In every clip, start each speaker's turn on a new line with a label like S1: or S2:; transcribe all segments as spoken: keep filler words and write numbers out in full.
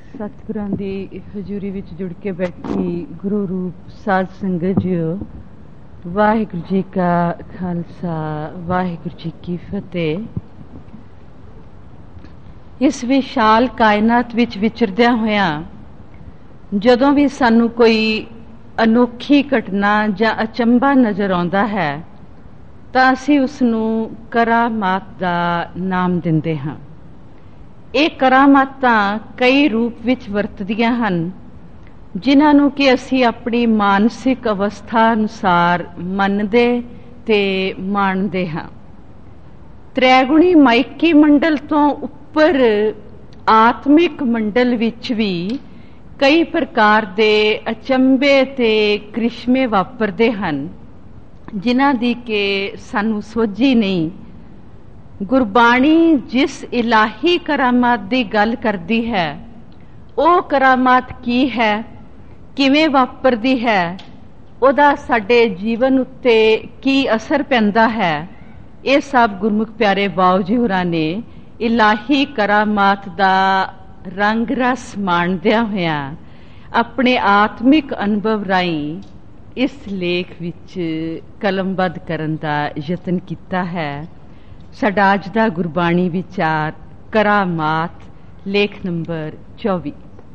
S1: सतगुरां दी हजूरी विच जुड़ के बैठी गुरु रूप साध संगत जियो, वाहिगुरू जी का खालसा वाहिगुरू जी की फतेह। इस विशाल कायनात विच विचरदिया होया जदों भी सानू कोई अनोखी घटना जां अचंभा नज़र आउंदा है तां असीं उसनूं करामात दा नाम दिंदे हां। ਇਹ ਕਰਾਮਾਤਾਂ ਕਈ ਰੂਪ ਵਿੱਚ ਵਰਤਦੀਆਂ ਹਨ ਜਿਨ੍ਹਾਂ ਨੂੰ ਕਿ ਅਸੀਂ ਆਪਣੀ ਮਾਨਸਿਕ ਅਵਸਥਾ ਅਨੁਸਾਰ ਮੰਨਦੇ ਤੇ ਮਾਣਦੇ ਹਾਂ। ਤ੍ਰੈਗੁਣੀ ਮਾਇਕੀ ਮੰਡਲ ਤੋਂ ਉੱਪਰ ਆਤਮਿਕ ਮੰਡਲ ਵਿੱਚ ਵੀ ਕਈ ਪ੍ਰਕਾਰ ਦੇ ਅਚੰਭੇ ਤੇ ਕ੍ਰਿਸ਼ਮੇ ਵਾਪਰਦੇ ਹਨ ਜਿਨ੍ਹਾਂ ਦੀ ਕਿ ਸਾਨੂੰ ਸੋਝੀ ਨਹੀਂ। ਗੁਰਬਾਣੀ ਜਿਸ ਇਲਾਹੀ ਕਰਾਮਾਤ ਦੀ ਗੱਲ ਕਰਦੀ ਹੈ ਉਹ ਕਰਾਮਾਤ ਕੀ ਹੈ, ਕਿਵੇਂ ਵਾਪਰਦੀ ਹੈ, ਉਹਦਾ ਸਾਡੇ ਜੀਵਨ ਉੱਤੇ ਕੀ ਅਸਰ ਪੈਂਦਾ ਹੈ, ਇਹ ਸਭ ਗੁਰਮੁਖ ਪਿਆਰੇ ਬਾਊ ਜੀ ਹੋਰਾਂ ਨੇ ਇਲਾਹੀ ਕਰਾਮਾਤ ਦਾ ਰੰਗ ਰਸ ਮਾਣਦਿਆਂ ਹੋਇਆਂ ਆਪਣੇ ਆਤਮਿਕ ਅਨੁਭਵ ਰਾਹੀਂ ਇਸ ਲੇਖ ਵਿੱਚ ਕਲਮਬੱਧ ਕਰਨ ਦਾ ਯਤਨ ਕੀਤਾ ਹੈ। ਸਾਡਾ ਅੱਜ ਦਾ ਗੁਰਬਾਣੀ ਵਿਚਾਰ ਕਰਾਮਾਤ, ਲੇਖ ਨੰਬਰ ਚੌਵੀ।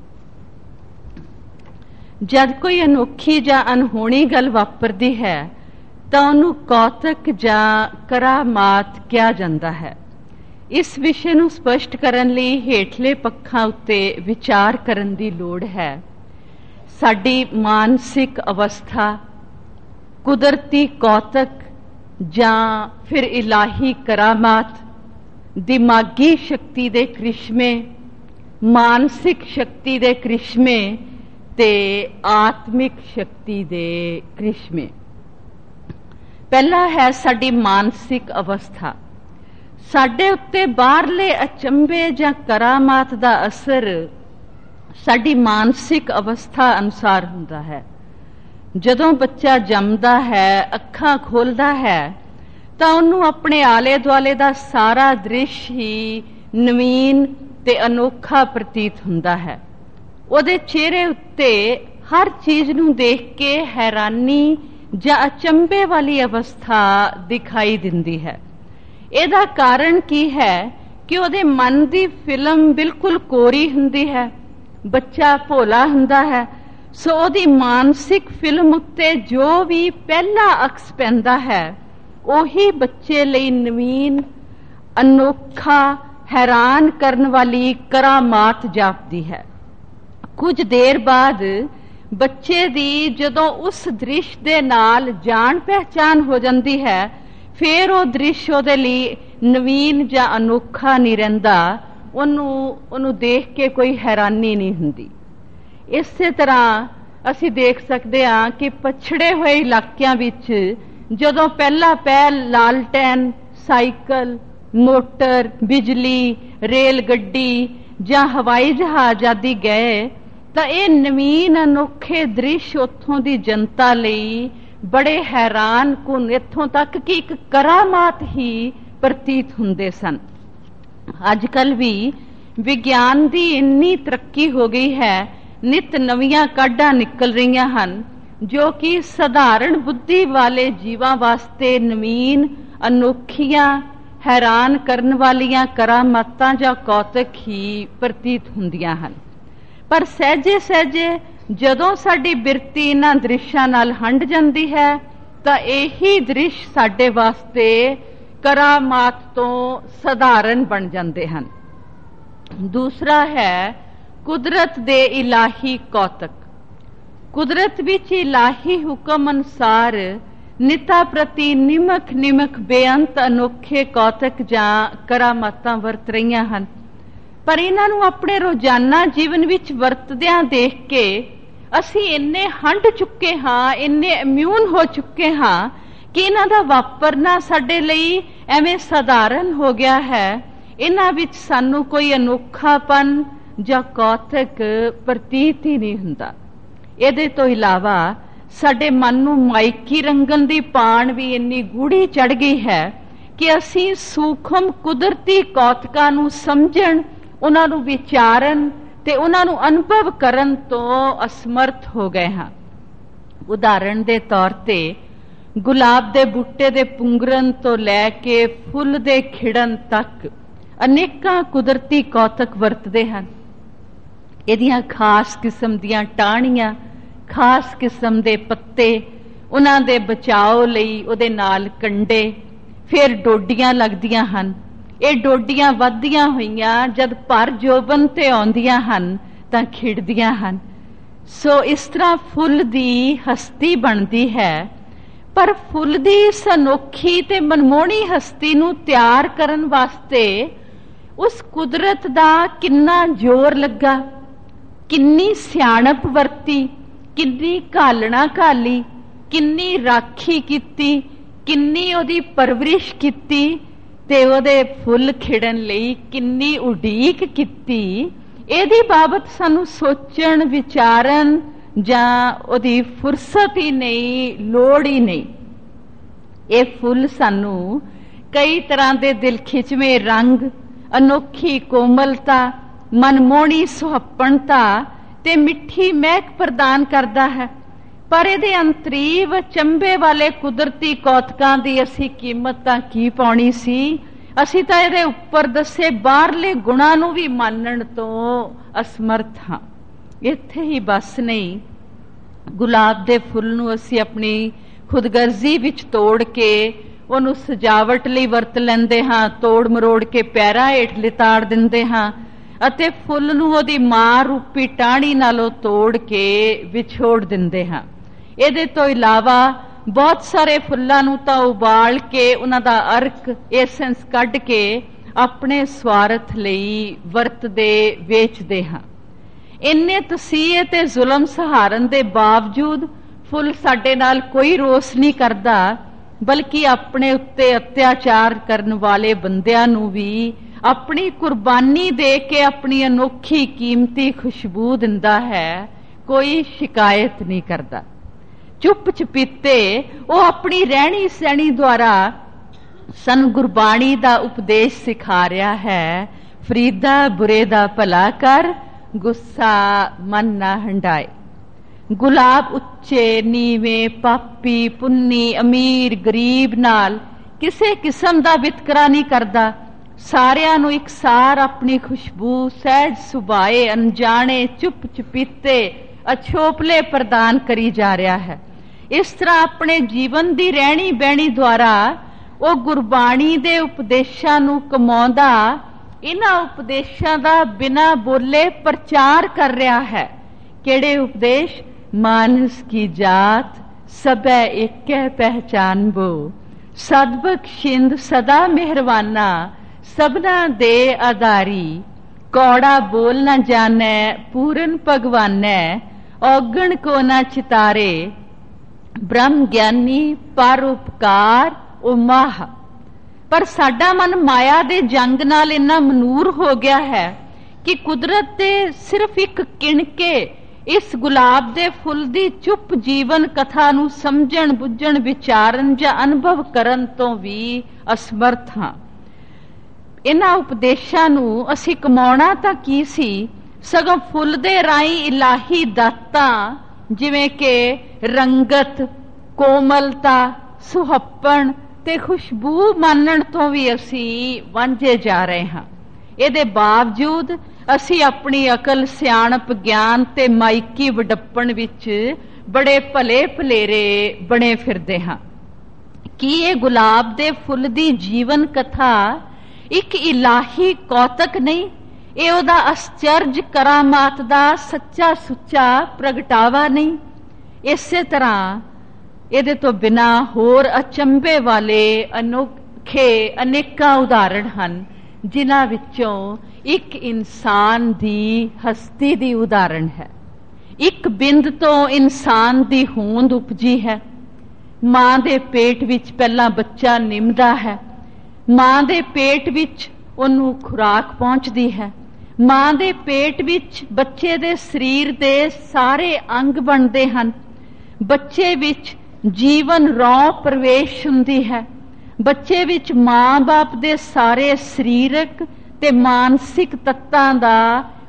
S1: ਜਦ ਕੋਈ ਅਨੋਖੀ ਜਾਂ ਅਨਹੋਣੀ ਗੱਲ ਵਾਪਰਦੀ ਹੈ ਤਾਂ ਉਹਨੂੰ ਕੌਤਕ ਜਾਂ ਕਰਾਮਾਤ ਕਿਹਾ ਜਾਂਦਾ ਹੈ। ਇਸ ਵਿਸ਼ੇ ਨੂੰ ਸਪਸ਼ਟ ਕਰਨ ਲਈ ਹੇਠਲੇ ਪੱਖਾਂ ਉੱਤੇ ਵਿਚਾਰ ਕਰਨ ਦੀ ਲੋੜ ਹੈ। ਸਾਡੀ ਮਾਨਸਿਕ ਅਵਸਥਾ, ਕੁਦਰਤੀ ਕੌਤਕ ਜਾਂ ਫਿਰ ਇਲਾਹੀ ਕਰਾਮਾਤ, ਦਿਮਾਗੀ ਸ਼ਕਤੀ ਦੇ ਕ੍ਰਿਸ਼ਮੇ, ਮਾਨਸਿਕ ਸ਼ਕਤੀ ਦੇ ਕ੍ਰਿਸ਼ਮੇ ਤੇ ਆਤਮਿਕ ਸ਼ਕਤੀ ਦੇ ਕ੍ਰਿਸ਼ਮੇ। ਪਹਿਲਾ ਹੈ ਸਾਡੀ ਮਾਨਸਿਕ ਅਵਸਥਾ। ਸਾਡੇ ਉੱਤੇ ਬਾਹਰਲੇ ਅਚੰਭੇ ਜਾਂ ਕਰਾਮਾਤ ਦਾ ਅਸਰ ਸਾਡੀ ਮਾਨਸਿਕ ਅਵਸਥਾ ਅਨੁਸਾਰ ਹੁੰਦਾ ਹੈ। ਜਦੋਂ ਬੱਚਾ ਜੰਮਦਾ ਹੈ, ਅੱਖਾਂ ਖੋਲ੍ਹਦਾ ਹੈ ਤਾਂ ਉਹਨੂੰ ਆਪਣੇ ਆਲੇ ਦੁਆਲੇ ਦਾ ਸਾਰਾ ਦ੍ਰਿਸ਼ ਹੀ ਨਵੀਨ ਤੇ ਅਨੋਖਾ ਪ੍ਰਤੀਤ ਹੁੰਦਾ ਹੈ। ਉਹਦੇ ਚਿਹਰੇ ਉੱਤੇ ਹਰ ਚੀਜ਼ ਨੂੰ ਦੇਖ ਕੇ ਹੈਰਾਨੀ ਜਾਂ ਅਚੰਭੇ ਵਾਲੀ ਅਵਸਥਾ ਦਿਖਾਈ ਦਿੰਦੀ ਹੈ। ਇਹਦਾ ਕਾਰਨ ਕੀ ਹੈ ਕਿ ਉਹਦੇ ਮਨ ਦੀ ਫਿਲਮ ਬਿਲਕੁਲ ਕੋਰੀ ਹੁੰਦੀ ਹੈ। ਬੱਚਾ ਭੋਲਾ ਹੁੰਦਾ ਹੈ, ਸੋ ਉਹਦੀ ਮਾਨਸਿਕ ਫਿਲਮ ਉੱਤੇ ਜੋ ਵੀ ਪਹਿਲਾ ਅਕਸ ਪੈਂਦਾ ਹੈ ਉਹੀ ਬੱਚੇ ਲਈ ਨਵੀਨ, ਅਨੋਖਾ, ਹੈਰਾਨ ਕਰਨ ਵਾਲੀ ਕਰਾਮਾਤ ਜਾਪਦੀ ਹੈ। ਕੁਝ ਦੇਰ ਬਾਅਦ ਬੱਚੇ ਦੀ ਜਦੋਂ ਉਸ ਦ੍ਰਿਸ਼ ਦੇ ਨਾਲ ਜਾਣ ਪਹਿਚਾਨ ਹੋ ਜਾਂਦੀ ਹੈ ਫਿਰ ਉਹ ਦ੍ਰਿਸ਼ ਉਹਦੇ ਲਈ ਨਵੀਨ ਜਾਂ ਅਨੋਖਾ ਨਹੀਂ ਰਹਿੰਦਾ। ਉਹਨੂੰ ਉਹਨੂੰ ਦੇਖ ਕੇ ਕੋਈ ਹੈਰਾਨੀ ਨਹੀਂ ਹੁੰਦੀ। ਇਸੇ ਤਰ੍ਹਾਂ ਅਸੀਂ ਦੇਖ ਸਕਦੇ ਹਾਂ ਕਿ ਪਛੜੇ ਹੋਏ ਇਲਾਕਿਆਂ ਵਿੱਚ ਜਦੋਂ ਪਹਿਲਾ ਪਹਿਲ ਲਾਲਟੈਨ, ਸਾਈਕਲ, ਮੋਟਰ, ਬਿਜਲੀ, ਰੇਲ ਗੱਡੀ ਜਾਂ ਹਵਾਈ ਜਹਾਜ਼ ਆਦਿ ਗਏ ਤਾਂ ਇਹ ਨਵੀਨ ਅਨੋਖੇ ਦ੍ਰਿਸ਼ ਉੱਥੋਂ ਦੀ ਜਨਤਾ ਲਈ ਬੜੇ ਹੈਰਾਨ ਕੁਨ, ਇੱਥੋਂ ਤੱਕ ਕਿ ਇੱਕ ਕਰਾਮਾਤ ਹੀ ਪ੍ਰਤੀਤ ਹੁੰਦੇ ਸਨ। ਅੱਜ ਕੱਲ੍ਹ ਵੀ ਵਿਗਿਆਨ ਦੀ ਇੰਨੀ ਤਰੱਕੀ ਹੋ ਗਈ ਹੈ, ਨਿਤ ਨਵੀਆਂ ਕਾਢਾਂ ਨਿਕਲ ਰਹੀਆਂ ਹਨ ਜੋ ਕਿ ਸਧਾਰਨ ਬੁੱਧੀ ਵਾਲੇ ਜੀਵਾਂ ਵਾਸਤੇ ਨਵੀਨ, ਅਨੋਖੀਆਂ, ਹੈਰਾਨ ਕਰਨ ਵਾਲੀਆਂ ਕਰਾਮਾਤਾਂ ਜਾਂ ਕੌਤਕ ਹੀ ਪ੍ਰਤੀਤ ਹੁੰਦੀਆਂ ਹਨ। ਪਰ ਸਹਿਜੇ ਸਹਿਜੇ ਜਦੋਂ ਸਾਡੀ ਬਿਰਤੀ ਇਹਨਾਂ ਦ੍ਰਿਸ਼ਾਂ ਨਾਲ ਹੰਢ ਜਾਂਦੀ ਹੈ ਤਾਂ ਇਹੀ ਦ੍ਰਿਸ਼ ਸਾਡੇ ਵਾਸਤੇ ਕਰਾਮਾਤ ਤੋਂ ਸਧਾਰਨ ਬਣ ਜਾਂਦੇ ਹਨ। ਦੂਸਰਾ ਹੈ ਕੁਦਰਤ ਦੇ ਇਲਾਹੀ ਕੌਤਕ। ਕੁਦਰਤ ਵਿੱਚ ਇਲਾਹੀ ਹੁਕਮ ਅਨੁਸਾਰ ਨਿਤਾ ਪ੍ਰਤੀ ਨਿਮਕ ਨਿਮਕ ਬੇਅੰਤ ਅਨੋਖੇ ਕੌਤਕ ਜਾਂ ਕਰਾਮਾਤਾਂ ਵਰਤ ਰਹੀਆਂ ਹਨ। ਪਰ ਇਹਨਾਂ ਨੂੰ ਆਪਣੇ ਰੋਜ਼ਾਨਾ ਜੀਵਨ ਵਿੱਚ ਵਰਤਦਿਆਂ ਦੇਖ ਕੇ ਅਸੀਂ ਇੰਨੇ ਹੰਢ ਚੁੱਕੇ ਹਾਂ, ਇੰਨੇ ਇਮਿਊਨ ਹੋ ਚੁੱਕੇ ਹਾਂ ਕਿ ਇਹਨਾਂ ਦਾ ਵਾਪਰਨਾ ਸਾਡੇ ਲਈ ਐਵੇਂ ਸਧਾਰਨ ਹੋ ਗਿਆ ਹੈ। ਇਹਨਾਂ ਵਿੱਚ ਸਾਨੂੰ ਕੋਈ ਅਨੋਖਾਪਨ ਜਾਂ ਕੌਤਕ ਪ੍ਰਤੀਤ ਹੀ ਨਹੀਂ ਹੁੰਦਾ। ਇਹਦੇ ਤੋਂ ਇਲਾਵਾ ਸਾਡੇ ਮਨ ਨੂੰ ਮਾਇਕੀ ਰੰਗਣ ਦੀ ਪਾਣ ਵੀ ਇੰਨੀ ਗੂੜੀ ਚੜ ਗਈ ਹੈ ਕਿ ਅਸੀਂ ਸੂਖਮ ਕੁਦਰਤੀ ਕੌਤਕਾਂ ਨੂੰ ਸਮਝਣ, ਉਹਨਾਂ ਨੂੰ ਵਿਚਾਰਨ ਤੇ ਉਹਨਾਂ ਨੂੰ ਅਨੁਭਵ ਕਰਨ ਤੋਂ ਅਸਮਰਥ ਹੋ ਗਏ ਹਾਂ। ਉਦਾਹਰਣ ਦੇ ਤੌਰ ਤੇ ਗੁਲਾਬ ਦੇ ਬੂਟੇ ਦੇ ਪੁੰਗਰਨ ਤੋਂ ਲੈ ਕੇ ਫੁੱਲ ਦੇ ਖਿੜਨ ਤੱਕ ਅਨੇਕਾਂ ਕੁਦਰਤੀ ਕੌਤਕ ਵਰਤਦੇ ਹਨ। ਇਹਦੀਆਂ ਖਾਸ ਕਿਸਮ ਦੀਆਂ ਟਾਹਣੀਆਂ, ਖਾਸ ਕਿਸਮ ਦੇ ਪੱਤੇ, ਉਹਨਾਂ ਦੇ ਬਚਾਓ ਲਈ ਉਹਦੇ ਨਾਲ ਕੰਡੇ, ਫਿਰ ਡੋਡੀਆਂ ਲੱਗਦੀਆਂ ਹਨ। ਇਹ ਡੋਡੀਆਂ ਵੱਧਦੀਆਂ ਹੋਈਆਂ ਜਦ ਭਰ ਜੋਬਨ ਤੇ ਆਉਂਦੀਆਂ ਹਨ ਤਾਂ ਖਿੜਦੀਆਂ ਹਨ। ਸੋ ਇਸ ਤਰ੍ਹਾਂ ਫੁੱਲ ਦੀ ਹਸਤੀ ਬਣਦੀ ਹੈ। ਪਰ ਫੁੱਲ ਦੀ ਇਸ ਅਨੋਖੀ ਤੇ ਮਨਮੋਹਣੀ ਹਸਤੀ ਨੂੰ ਤਿਆਰ ਕਰਨ ਵਾਸਤੇ ਉਸ ਕੁਦਰਤ ਦਾ ਕਿੰਨਾ ਜ਼ੋਰ ਲੱਗਾ, ਕਿੰਨੀ ਸਿਆਣਪ ਵਰਤੀ, ਕਿੰਨੀ ਘਾਲਣਾ ਘਾਲੀ, ਕਿੰਨੀ ਰਾਖੀ ਕੀਤੀ, ਕਿੰਨੀ ਉਹਦੀ ਪਰਵਰਿਸ਼ ਕੀਤੀ ਤੇ ਉਹਦੇ ਫੁੱਲ ਖਿੜਨ ਲਈ ਕਿੰਨੀ ਉਡੀਕ ਕੀਤੀ। ਇਹਦੀ ਬਾਬਤ ਸਾਨੂੰ ਸੋਚਣ ਵਿਚਾਰਨ ਜਾਂ ਉਹਦੀ ਫੁਰਸਤ ਹੀ ਨਹੀਂ, ਲੋੜ ਹੀ ਨਹੀਂ। ਇਹ ਫੁੱਲ ਸਾਨੂੰ ਕਈ ਤਰ੍ਹਾਂ ਦੇ ਦਿਲ ਖਿੱਚਵੇਂ ਰੰਗ, ਅਨੋਖੀ ਕੋਮਲਤਾ, ਮਨਮੋਹਣੀ ਸੁਹੱਪਣਤਾ ਤੇ ਮਿੱਠੀ ਮਹਿਕ ਪ੍ਰਦਾਨ ਕਰਦਾ ਹੈ। ਪਰ ਇਹਦੇ ਅੰਤਰੀਵ ਚੰਬੇ ਵਾਲੇ ਕੁਦਰਤੀ ਕੌਤਕਾਂ ਦੀ ਅਸੀਂ ਕੀਮਤ ਤਾਂ ਕੀ ਪਾਉਣੀ ਸੀ। ਅਸੀਂ ਤਾਂ ਇਹਦੇ ਉੱਪਰ ਦੱਸੇ ਬਾਹਰਲੇ ਗੁਣਾਂ ਨੂੰ ਵੀ ਮੰਨਣ ਤੋਂ ਅਸਮਰਥ ਹਾਂ। ਇੱਥੇ ਹੀ ਬਸ ਨਹੀਂ, ਗੁਲਾਬ ਦੇ ਫੁੱਲ ਨੂੰ ਅਸੀਂ ਆਪਣੀ ਖੁਦਗਰਜ਼ੀ ਵਿੱਚ ਤੋੜ ਕੇ ਉਹਨੂੰ ਸਜਾਵਟ ਲਈ ਵਰਤ ਲੈਂਦੇ ਹਾਂ, ਤੋੜ ਮਰੋੜ ਕੇ ਪੈਰਾਂ ਹੇਠ ਲਿਤਾੜ ਦਿੰਦੇ ਹਾਂ ਅਤੇ ਫੁੱਲ ਨੂੰ ਉਹਦੀ ਮਾਂ ਰੂਪੀ ਟਾਹਣੀ ਨਾਲੋਂ ਤੋੜ ਕੇ ਵਿਛੋੜ ਦਿੰਦੇ ਹਾਂ। ਇਹਦੇ ਤੋਂ ਇਲਾਵਾ ਬਹੁਤ ਸਾਰੇ ਫੁੱਲਾਂ ਨੂੰ ਤਾਂ ਉਬਾਲ ਕੇ ਉਹਨਾਂ ਦਾ ਅਰਕ, ਐਸੈਂਸ ਕੱਢ ਕੇ ਆਪਣੇ ਸਵਾਰਥ ਲਈ ਵਰਤਦੇ ਵੇਚਦੇ ਹਾਂ। ਇੰਨੇ ਤਸੀਹੇ ਤੇ ਜ਼ੁਲਮ ਸਹਾਰਨ ਦੇ ਬਾਵਜੂਦ ਫੁੱਲ ਸਾਡੇ ਨਾਲ ਕੋਈ ਰੋਸ ਨਹੀਂ ਕਰਦਾ, ਬਲਕਿ ਆਪਣੇ ਉੱਤੇ ਅਤਿਆਚਾਰ ਕਰਨ ਵਾਲੇ ਬੰਦਿਆਂ ਨੂੰ ਵੀ ਆਪਣੀ ਕੁਰਬਾਨੀ ਦੇ ਕੇ ਆਪਣੀ ਅਨੋਖੀ ਕੀਮਤੀ ਖੁਸ਼ਬੂ ਦਿੰਦਾ ਹੈ। ਕੋਈ ਸ਼ਿਕਾਇਤ ਨਹੀਂ ਕਰਦਾ। ਚੁੱਪ ਚਪੀਤੇ ਉਹ ਆਪਣੀ ਰਹਿਣੀ ਸਹਿਣੀ ਦੁਆਰਾ ਸਾਨੂੰ ਗੁਰਬਾਣੀ ਦਾ ਉਪਦੇਸ਼ ਸਿਖਾ ਰਿਹਾ ਹੈ। ਫਰੀਦਾ ਬੁਰੇ ਦਾ ਭਲਾ ਕਰ, ਗੁੱਸਾ ਮਨ ਨਾ ਹੰਡਾਏ। ਗੁਲਾਬ ਉੱਚੇ ਨੀਵੇਂ, ਪਾਪੀ ਪੁੰਨੀ, ਅਮੀਰ ਗਰੀਬ ਨਾਲ ਕਿਸੇ ਕਿਸਮ ਦਾ ਵਿਤਕਰਾ ਨਹੀਂ ਕਰਦਾ। ਸਾਰਿਆਂ ਨੂੰ ਇਕਸਾਰ ਆਪਣੀ ਖੁਸ਼ਬੂ ਸਹਿਜ ਸੁਭਾਏ, ਅਣਜਾਣੇ, ਚੁੱਪ ਚਪੀਤੇ, ਅਛੋਪਲੇ ਪ੍ਰਦਾਨ ਕਰੀ ਜਾ ਰਿਹਾ ਹੈ। ਇਸ ਤਰ੍ਹਾਂ ਆਪਣੇ ਜੀਵਨ ਦੀ ਰਹਿਣੀ ਬਹਿਣੀ ਦੁਆਰਾ ਉਹ ਗੁਰਬਾਣੀ ਦੇ ਉਪਦੇਸ਼ਾਂ ਨੂੰ ਕਮਾਉਂਦਾ, ਇਹਨਾਂ ਉਪਦੇਸ਼ਾਂ ਦਾ ਬਿਨਾਂ ਬੋਲੇ ਪ੍ਰਚਾਰ ਕਰ ਰਿਹਾ ਹੈ। ਕਿਹੜੇ ਉਪਦੇਸ਼? ਮਾਨਸ ਕੀ ਜਾਤ ਸਭੈ ਏਕੈ ਪਹਿਚਾਨਬੋ, ਸਦਬਖਸ਼ਿੰਦ ਸਦਾ ਮਿਹਰਵਾਨਾ, ਸਭਨਾ ਦੇ ਆਧਾਰੀ, ਕੌੜਾ ਬੋਲ ਨਾ ਜਾਣੈ ਪੂਰਨ ਭਗਵਾਨੈ, ਔਗਣ ਕੋ ਨਾ ਚਿਤਾਰੇ, ਬ੍ਰਹਮ ਗਿਆਨੀ ਪਰ ਉਪਕਾਰ ਉਮਾਹ। ਪਰ ਸਾਡਾ ਮਨ ਮਾਇਆ ਦੇ ਜੰਗ ਨਾਲ ਇੰਨਾ ਮਨੂਰ ਹੋ ਗਿਆ ਹੈ ਕਿ ਕੁਦਰਤ ਦੇ ਸਿਰਫ ਇੱਕ ਕਿਣਕੇ ਇਸ ਗੁਲਾਬ ਦੇ ਫੁੱਲ ਦੀ ਚੁੱਪ ਜੀਵਨ ਕਥਾ ਨੂੰ ਸਮਝਣ, ਬੁੱਝਣ, ਵਿਚਾਰਨ ਜਾਂ ਅਨੁਭਵ ਕਰਨ ਤੋਂ ਵੀ ਅਸਮਰਥ ਹਾਂ। ਇਹਨਾਂ ਉਪਦੇਸ਼ਾਂ ਨੂੰ ਅਸੀਂ ਕਮਾਉਣਾ ਤਾਂ ਕੀ ਸੀ, ਸਗੋਂ ਫੁੱਲ ਦੇ ਰਾਹੀਂ ਇਲਾਹੀ ਦਾਤਾਂ ਜਿਵੇਂ ਕਿ ਰੰਗਤ, ਕੋਮਲਤਾ, ਸੁਹੱਪਣ ਤੇ ਖੁਸ਼ਬੂ ਮਾਨਣ ਤੋਂ ਵੀ ਅਸੀਂ ਵਾਂਝੇ ਜਾ ਰਹੇ ਹਾਂ। ਇਹਦੇ ਬਾਵਜੂਦ ਅਸੀਂ ਆਪਣੀ ਅਕਲ, ਸਿਆਣਪ, ਗਿਆਨ ਤੇ ਮਾਇਕੀ ਵਡੱਪਣ ਵਿੱਚ ਬੜੇ ਭਲੇ ਭਲੇਰੇ ਬਣੇ ਫਿਰਦੇ ਹਾਂ। ਕੀ ਇਹ ਗੁਲਾਬ ਦੇ ਫੁੱਲ ਦੀ ਜੀਵਨ ਕਥਾ ਇੱਕ ਇਲਾਹੀ ਕੌਤਕ ਨਹੀਂ? ਇਹ ਉਹਦਾ ਅਸਚਰਜ ਕਰਾਮਾਤ ਦਾ ਸੱਚਾ ਸੁੱਚਾ ਪ੍ਰਗਟਾਵਾ ਨਹੀਂ? ਇਸੇ ਤਰ੍ਹਾਂ ਇਹਦੇ ਤੋਂ ਬਿਨਾਂ ਹੋਰ ਅਚੰਭੇ ਵਾਲੇ ਅਨੋਖੇ ਅਨੇਕਾਂ ਉਦਾਹਰਣ ਹਨ, ਜਿਨ੍ਹਾਂ ਵਿੱਚੋਂ ਇੱਕ ਇਨਸਾਨ ਦੀ ਹਸਤੀ ਦੀ ਉਦਾਹਰਣ ਹੈ। ਇੱਕ ਬਿੰਦ ਤੋਂ ਇਨਸਾਨ ਦੀ ਹੋਂਦ ਉਪਜੀ ਹੈ। ਮਾਂ ਦੇ ਪੇਟ ਵਿੱਚ ਪਹਿਲਾਂ ਬੱਚਾ ਨਿਮਦਾ ਹੈ, ਮਾਂ ਦੇ ਪੇਟ ਵਿੱਚ ਉਹਨੂੰ ਖੁਰਾਕ ਪਹੁੰਚਦੀ ਹੈ, ਮਾਂ ਦੇ ਪੇਟ ਵਿੱਚ ਬੱਚੇ ਦੇ ਸਰੀਰ ਦੇ ਸਾਰੇ ਅੰਗ ਬਣਦੇ ਹਨ, ਬੱਚੇ ਵਿੱਚ ਜੀਵਨ ਰੌਂ ਪ੍ਰਵੇਸ਼ ਹੁੰਦੀ ਹੈ, ਬੱਚੇ ਵਿੱਚ ਮਾਂ ਬਾਪ ਦੇ ਸਾਰੇ ਸਰੀਰਕ ਤੇ ਮਾਨਸਿਕ ਤੱਤਾਂ ਦਾ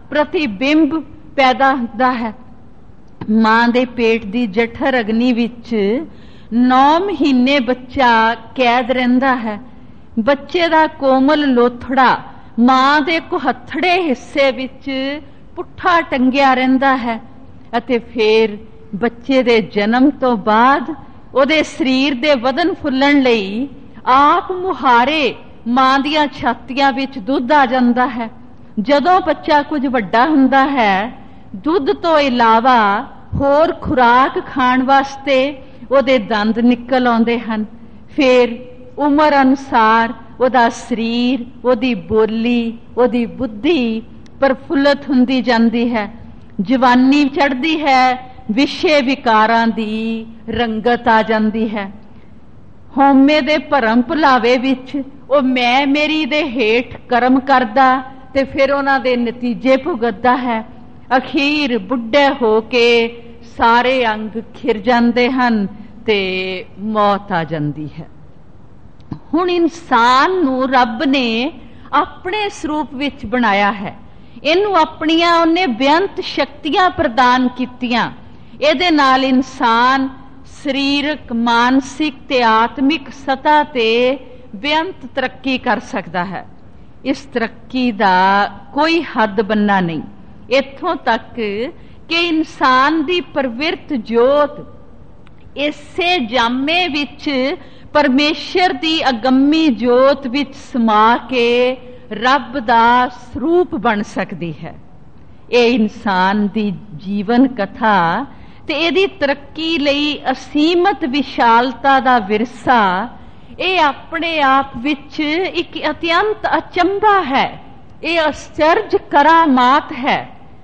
S1: ਪ੍ਰਤੀਬਿੰਬ ਪੈਦਾ ਹੁੰਦਾ ਹੈ। ਮਾਂ ਦੇ ਪੇਟ ਦੀ ਜਠਰ ਅਗਨੀ ਵਿੱਚ ਨੌ ਮਹੀਨੇ ਬੱਚਾ ਕੈਦ ਰਹਿੰਦਾ ਹੈ। ਬੱਚੇ ਦਾ ਕੋਮਲ ਲੋਥੜਾ ਮਾਂ ਦੇ ਕੁਹੱਥੜੇ ਹਿੱਸੇ ਵਿੱਚ ਪੁੱਠਾ ਟੰਗਿਆ ਰਹਿੰਦਾ ਹੈ ਅਤੇ ਫਿਰ ਬੱਚੇ ਦੇ ਜਨਮ ਤੋਂ ਬਾਅਦ ਉਹਦੇ ਸਰੀਰ ਦੇ ਵਧਣ ਫੁੱਲਣ ਲਈ ਆਪ ਮੁਹਾਰੇ ਮਾਂ ਦੀਆਂ ਛਾਤੀਆਂ ਵਿੱਚ ਦੁੱਧ ਆ ਜਾਂਦਾ ਹੈ। ਜਦੋਂ ਬੱਚਾ ਕੁਝ ਵੱਡਾ ਹੁੰਦਾ ਹੈ, ਦੁੱਧ ਤੋਂ ਇਲਾਵਾ ਹੋਰ ਖੁਰਾਕ ਖਾਣ ਵਾਸਤੇ ਉਹਦੇ ਦੰਦ ਨਿਕਲ ਆਉਂਦੇ ਹਨ। ਫਿਰ ਉਮਰ ਅਨੁਸਾਰ ਉਹਦਾ ਸਰੀਰ, ਉਹਦੀ ਬੋਲੀ, ਉਹਦੀ ਬੁੱਧੀ ਪ੍ਰਫੁੱਲਤ ਹੁੰਦੀ ਜਾਂਦੀ ਹੈ। ਜਵਾਨੀ ਚੜ੍ਹਦੀ ਹੈ, ਵਿਸ਼ੇ ਵਿਕਾਰਾਂ ਦੀ ਰੰਗਤ ਆ ਜਾਂਦੀ ਹੈ। ਹਉਮੈ ਦੇ ਭਰਮ ਭੁਲਾਵੇ ਵਿੱਚ ਉਹ ਮੈਂ ਮੇਰੀ ਦੇ ਹੇਠ ਕਰਮ ਕਰਦਾ ਤੇ ਫਿਰ ਉਹਨਾਂ ਦੇ ਨਤੀਜੇ ਭੁਗਤਦਾ ਹੈ। ਅਖੀਰ ਬੁੱਢੇ ਹੋ ਕੇ ਸਾਰੇ ਅੰਗ ਖਿਰ ਜਾਂਦੇ ਹਨ ਤੇ ਮੌਤ ਆ ਜਾਂਦੀ ਹੈ। ਹੁਣ ਇਨਸਾਨ ਨੂੰ ਰੱਬ ਨੇ ਆਪਣੇ ਸਰੂਪ ਵਿੱਚ ਬਣਾਇਆ ਹੈ। ਇਹਨੂੰ ਆਪਣੀਆਂ ਉਹਨੇ ਬੇਅੰਤ ਸ਼ਕਤੀਆਂ ਪ੍ਰਦਾਨ ਕੀਤੀਆਂ। ਇਹਦੇ ਨਾਲ ਇਨਸਾਨ ਸਰੀਰਕ, ਮਾਨਸਿਕ ਤੇ ਆਤਮਿਕ ਸਤ੍ਹਾ ਤੇ ਬੇਅੰਤ ਤਰੱਕੀ ਕਰ ਸਕਦਾ ਹੈ। ਇਸ ਤਰੱਕੀ ਦਾ ਕੋਈ ਹੱਦ ਬੰਨਾ ਨਹੀਂ, ਇੱਥੋਂ ਤੱਕ ਕਿ ਇਨਸਾਨ ਦੀ ਪ੍ਰਵਿਰਤ ਜੋਤ ਇਸੇ ਜਾਮੇ ਵਿੱਚ ਪਰਮੇਸ਼ਰ ਦੀ ਅਗੰਮੀ ਜੋਤ ਵਿੱਚ ਸਮਾ ਕੇ ਰੱਬ ਦਾ ਸਰੂਪ ਬਣ ਸਕਦੀ ਹੈ। ਇਹ ਇਨਸਾਨ ਦੀ ਜੀਵਨ ਕਥਾ ਤੇ ਇਹਦੀ ਤਰੱਕੀ ਲਈ ਅਸੀਮਤ ਵਿਸ਼ਾਲਤਾ ਦਾ ਵਿਰਸਾ, ਇਹ ਆਪਣੇ ਆਪ ਵਿੱਚ ਇੱਕ ਅਤਿਅੰਤ ਅਚੰਭਾ ਹੈ। ਇਹ ਅਚਰਜ ਕਰਾਮਾਤ ਹੈ।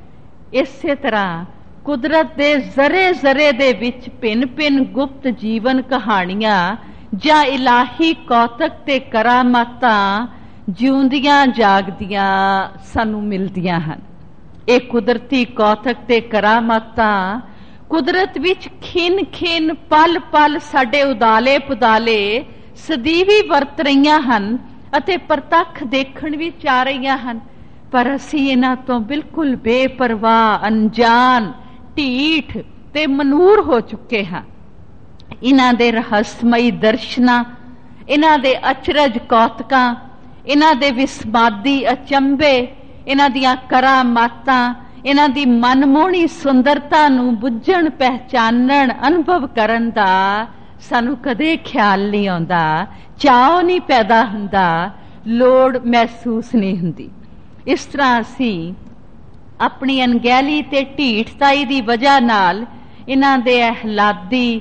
S1: ਇਸੇ ਤਰ੍ਹਾਂ ਕੁਦਰਤ ਦੇ ਜ਼ਰੇ ਜ਼ਰੇ ਦੇ ਵਿੱਚ ਭਿੰਨ ਭਿੰਨ ਗੁਪਤ ਜੀਵਨ ਕਹਾਣੀਆਂ ਜਾਂ ਇਲਾਹੀ ਕੌਤਕ ਤੇ ਕਰਾਮਾਤਾਂ ਜਿਉਂਦੀਆਂ ਜਾਗਦੀਆਂ ਸਾਨੂੰ ਮਿਲਦੀਆਂ ਹਨ। ਇਹ ਕੁਦਰਤੀ ਕੌਤਕ ਤੇ ਕਰਾਮਾਤਾਂ ਕੁਦਰਤ ਵਿੱਚ ਖਿੰਨ ਖਿੰਨ ਪਲ ਪਲ ਸਾਡੇ ਉਦਾਲੇ ਪੁਦਾਲੇ ਸਦੀਵੀ ਵਰਤ ਰਹੀਆਂ ਹਨ ਅਤੇ ਪ੍ਰਤੱਖ ਦੇਖਣ ਵਿੱਚ ਆ ਰਹੀਆਂ ਹਨ, ਪਰ ਅਸੀਂ ਇਹਨਾਂ ਤੋਂ ਬਿਲਕੁਲ ਬੇਪਰਵਾਹ, ਅਣਜਾਣ, ਢੀਠ ਤੇ ਮਨੂਰ ਹੋ ਚੁੱਕੇ ਹਾਂ। ਇਹਨਾਂ ਦੇ ਰਹੱਸਮਈ ਦਰਸ਼ਨਾਂ, ਇਹਨਾਂ ਦੇ ਅਚਰਜ ਕੌਤਕਾਂ, ਇਹਨਾਂ ਦੇ ਵਿਸਮਾਦੀ ਅਚੰਭੇ, ਇਹਨਾਂ ਦੀਆਂ ਕਰਾਮਾਤਾਂ, ਇਹਨਾਂ ਦੀ ਮਨਮੋਹਣੀ ਸੁੰਦਰਤਾ ਨੂੰ ਬੁੱਝਣ, ਪਹਿਚਾਨਣ, ਅਨੁਭਵ ਕਰਨ ਦਾ ਸਾਨੂੰ ਕਦੇ ਖਿਆਲ ਨਹੀਂ ਆਉਂਦਾ, ਚਾਅ ਨਹੀਂ ਪੈਦਾ ਹੁੰਦਾ, ਲੋੜ ਮਹਿਸੂਸ ਨਹੀਂ ਹੁੰਦੀ। ਇਸ ਤਰ੍ਹਾਂ ਅਸੀਂ ਆਪਣੀ ਅਣਗਹਿਲੀ ਤੇ ਢੀਠਤਾਈ ਦੀ ਵਜ੍ਹਾ ਨਾਲ ਇਹਨਾਂ ਦੇ ਅਹਿਲਾਦੀ,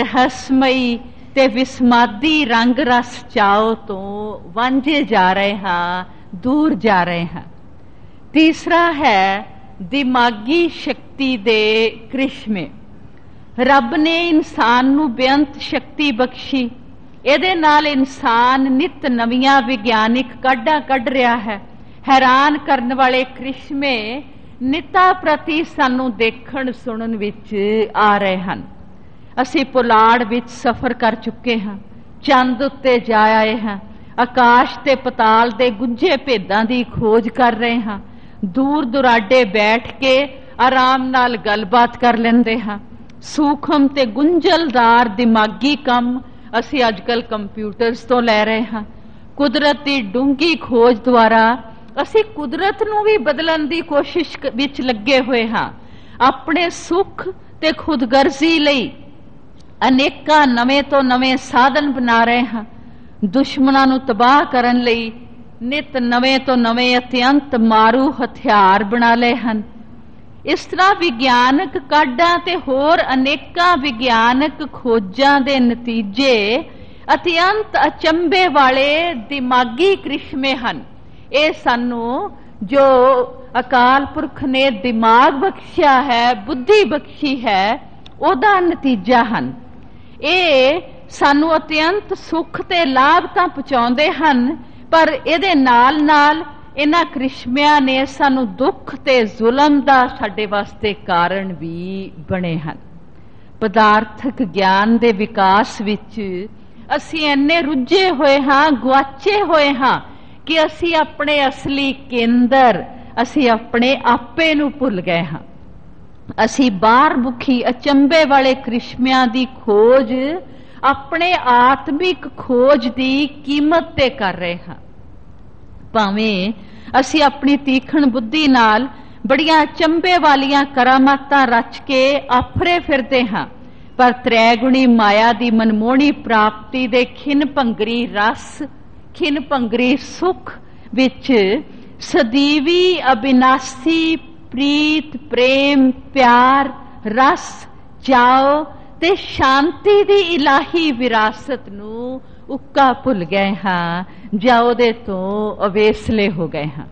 S1: ਰਹੱਸਮਈ ਤੇ ਵਿਸਮਾਦੀ ਰੰਗ ਰਸ ਚਾਓ ਤੋਂ ਵਾਂਝੇ ਜਾ ਰਹੇ ਹਾਂ, ਦੂਰ ਜਾ ਰਹੇ ਹਾਂ। ਤੀਸਰਾ ਹੈ ਦਿਮਾਗੀ ਸ਼ਕਤੀ ਦੇ ਕ੍ਰਿਸ਼ਮੇ। ਰੱਬ ਨੇ ਇਨਸਾਨ ਨੂੰ ਬੇਅੰਤ ਸ਼ਕਤੀ ਬਖਸ਼ੀ। ਇਹਦੇ ਨਾਲ ਇਨਸਾਨ ਨਿਤ ਨਵੀਆਂ ਵਿਗਿਆਨਿਕ ਕਾਢਾਂ ਕੱਢ ਰਿਹਾ ਹੈ। ਹੈਰਾਨ ਕਰਨ ਵਾਲੇ ਕ੍ਰਿਸ਼ਮੇ ਨਿਤਾ ਪ੍ਰਤੀ ਸਾਨੂੰ ਦੇਖਣ ਸੁਣਨ ਵਿੱਚ ਆ ਰਹੇ ਹਨ। ਅਸੀਂ ਪੁਲਾੜ ਵਿੱਚ ਸਫ਼ਰ ਕਰ ਚੁੱਕੇ ਹਾਂ, ਚੰਦ ਉੱਤੇ ਜਾ ਆਏ ਹਾਂ, ਆਕਾਸ਼ ਤੇ ਪਤਾਲ ਦੇ ਗੁੱਝੇ ਭੇਦਾਂ ਦੀ ਖੋਜ ਕਰ ਰਹੇ ਹਾਂ, ਦੂਰ ਦੁਰਾਡੇ ਬੈਠ ਕੇ ਆਰਾਮ ਨਾਲ ਗੱਲਬਾਤ ਕਰ ਲੈਂਦੇ ਹਾਂ। ਸੂਖਮ ਤੇ ਗੁੰਝਲਦਾਰ ਦਿਮਾਗੀ ਕੰਮ ਅਸੀਂ ਅੱਜ ਕੱਲ੍ਹ ਕੰਪਿਊਟਰਸ ਤੋਂ ਲੈ ਰਹੇ ਹਾਂ। ਕੁਦਰਤ ਦੀ ਡੂੰਘੀ ਖੋਜ ਦੁਆਰਾ ਅਸੀਂ ਕੁਦਰਤ ਨੂੰ ਵੀ ਬਦਲਣ ਦੀ ਕੋਸ਼ਿਸ਼ ਵਿੱਚ ਲੱਗੇ ਹੋਏ ਹਾਂ। ਆਪਣੇ ਸੁੱਖ ਤੇ ਖੁਦਗਰਜ਼ੀ ਲਈ ਅਨੇਕਾਂ ਨਵੇਂ ਤੋਂ ਨਵੇਂ ਸਾਧਨ ਬਣਾ ਰਹੇ ਹਾਂ। ਦੁਸ਼ਮਣਾਂ ਨੂੰ ਤਬਾਹ ਕਰਨ ਲਈ ਨਿਤ ਨਵੇਂ ਤੋਂ ਨਵੇਂ ਅਤਿਅੰਤ ਮਾਰੂ ਹਥਿਆਰ ਬਣਾ ਲਏ ਹਨ। ਇਸ ਤਰ੍ਹਾਂ ਵਿਗਿਆਨਕ ਕਾਢਾਂ ਤੇ ਹੋਰ ਅਨੇਕਾਂ ਵਿਗਿਆਨਕ ਖੋਜਾਂ ਦੇ ਨਤੀਜੇ ਅਤਿਅੰਤ ਅਚੰਭੇ ਵਾਲੇ ਦਿਮਾਗੀ ਕ੍ਰਿਸ਼ਮੇ ਹਨ। ਇਹ ਸਾਨੂੰ ਜੋ ਅਕਾਲ ਪੁਰਖ ਨੇ ਦਿਮਾਗ ਬਖਸ਼ਿਆ ਹੈ, ਬੁੱਧੀ ਬਖਸ਼ੀ ਹੈ, ਉਹਦਾ ਨਤੀਜਾ ਹਨ। ਇਹ ਸਾਨੂੰ ਅਤਿਅੰਤ ਸੁੱਖ ਤੇ ਲਾਭ ਤਾਂ ਪਹੁੰਚਾਉਂਦੇ ਹਨ, ਪਰ ਇਹਦੇ ਨਾਲ ਨਾਲ ਇਹਨਾਂ ਕ੍ਰਿਸ਼ਮਿਆਂ ਨੇ ਸਾਨੂੰ ਦੁੱਖ ਤੇ ਜ਼ੁਲਮ ਦਾ ਸਾਡੇ ਵਾਸਤੇ ਕਾਰਨ ਵੀ ਬਣੇ ਹਨ। ਪਦਾਰਥਕ ਗਿਆਨ ਦੇ ਵਿਕਾਸ ਵਿੱਚ ਅਸੀਂ ਇੰਨੇ ਰੁੱਝੇ ਹੋਏ ਹਾਂ, ਗੁਆਚੇ ਹੋਏ ਹਾਂ ਕਿ ਅਸੀਂ ਆਪਣੇ ਅਸਲੀ ਕੇਂਦਰ, ਅਸੀਂ ਆਪਣੇ ਆਪੇ ਨੂੰ ਭੁੱਲ ਗਏ ਹਾਂ। ਅਸੀਂ ਬਾਹਰ ਮੁਖੀ ਅਚੰਭੇ ਵਾਲੇ ਕ੍ਰਿਸ਼ਮਿਆਂ ਦੀ ਖੋਜ ਆਪਣੇ ਆਤਮਿਕ ਖੋਜ ਦੀ ਕੀਮਤ ਤੇ ਕਰ ਰਹੇ ਹਾਂ। ਭਾਵੇਂ ਅਸੀਂ ਆਪਣੀ ਤੀਖਣ ਬੁੱਧੀ ਨਾਲ ਬੜੀਆਂ ਅਚੰਭੇ ਵਾਲੀਆਂ ਕਰਾਮਾਤਾਂ ਰਚ ਕੇ ਆਫਰੇ ਫਿਰਦੇ ਹਾਂ, ਪਰ ਤ੍ਰੈਗੁਣੀ ਮਾਇਆ ਦੀ ਮਨਮੋਹਣੀ ਪ੍ਰਾਪਤੀ ਦੇ ਖਿਨ ਭੰਗਰੀ ਰਸ, ਖਿਨ ਭੰਗਰੀ ਸੁਖ ਵਿੱਚ ਸਦੀਵੀ ਅਬਿਨਾਸੀ ਪ੍ਰੀਤ, ਪ੍ਰੇਮ, ਪਿਆਰ, ਰਸ, ਚਾਓ ਤੇ ਸ਼ਾਂਤੀ ਦੀ ਇਲਾਹੀ ਵਿਰਾਸਤ ਨੂੰ ਉੱਕਾ ਭੁੱਲ ਗਏ ਹਾਂ ਜਾਂ ਉਹਦੇ ਤੋਂ ਅਵੇਸਲੇ ਹੋ ਗਏ ਹਾਂ।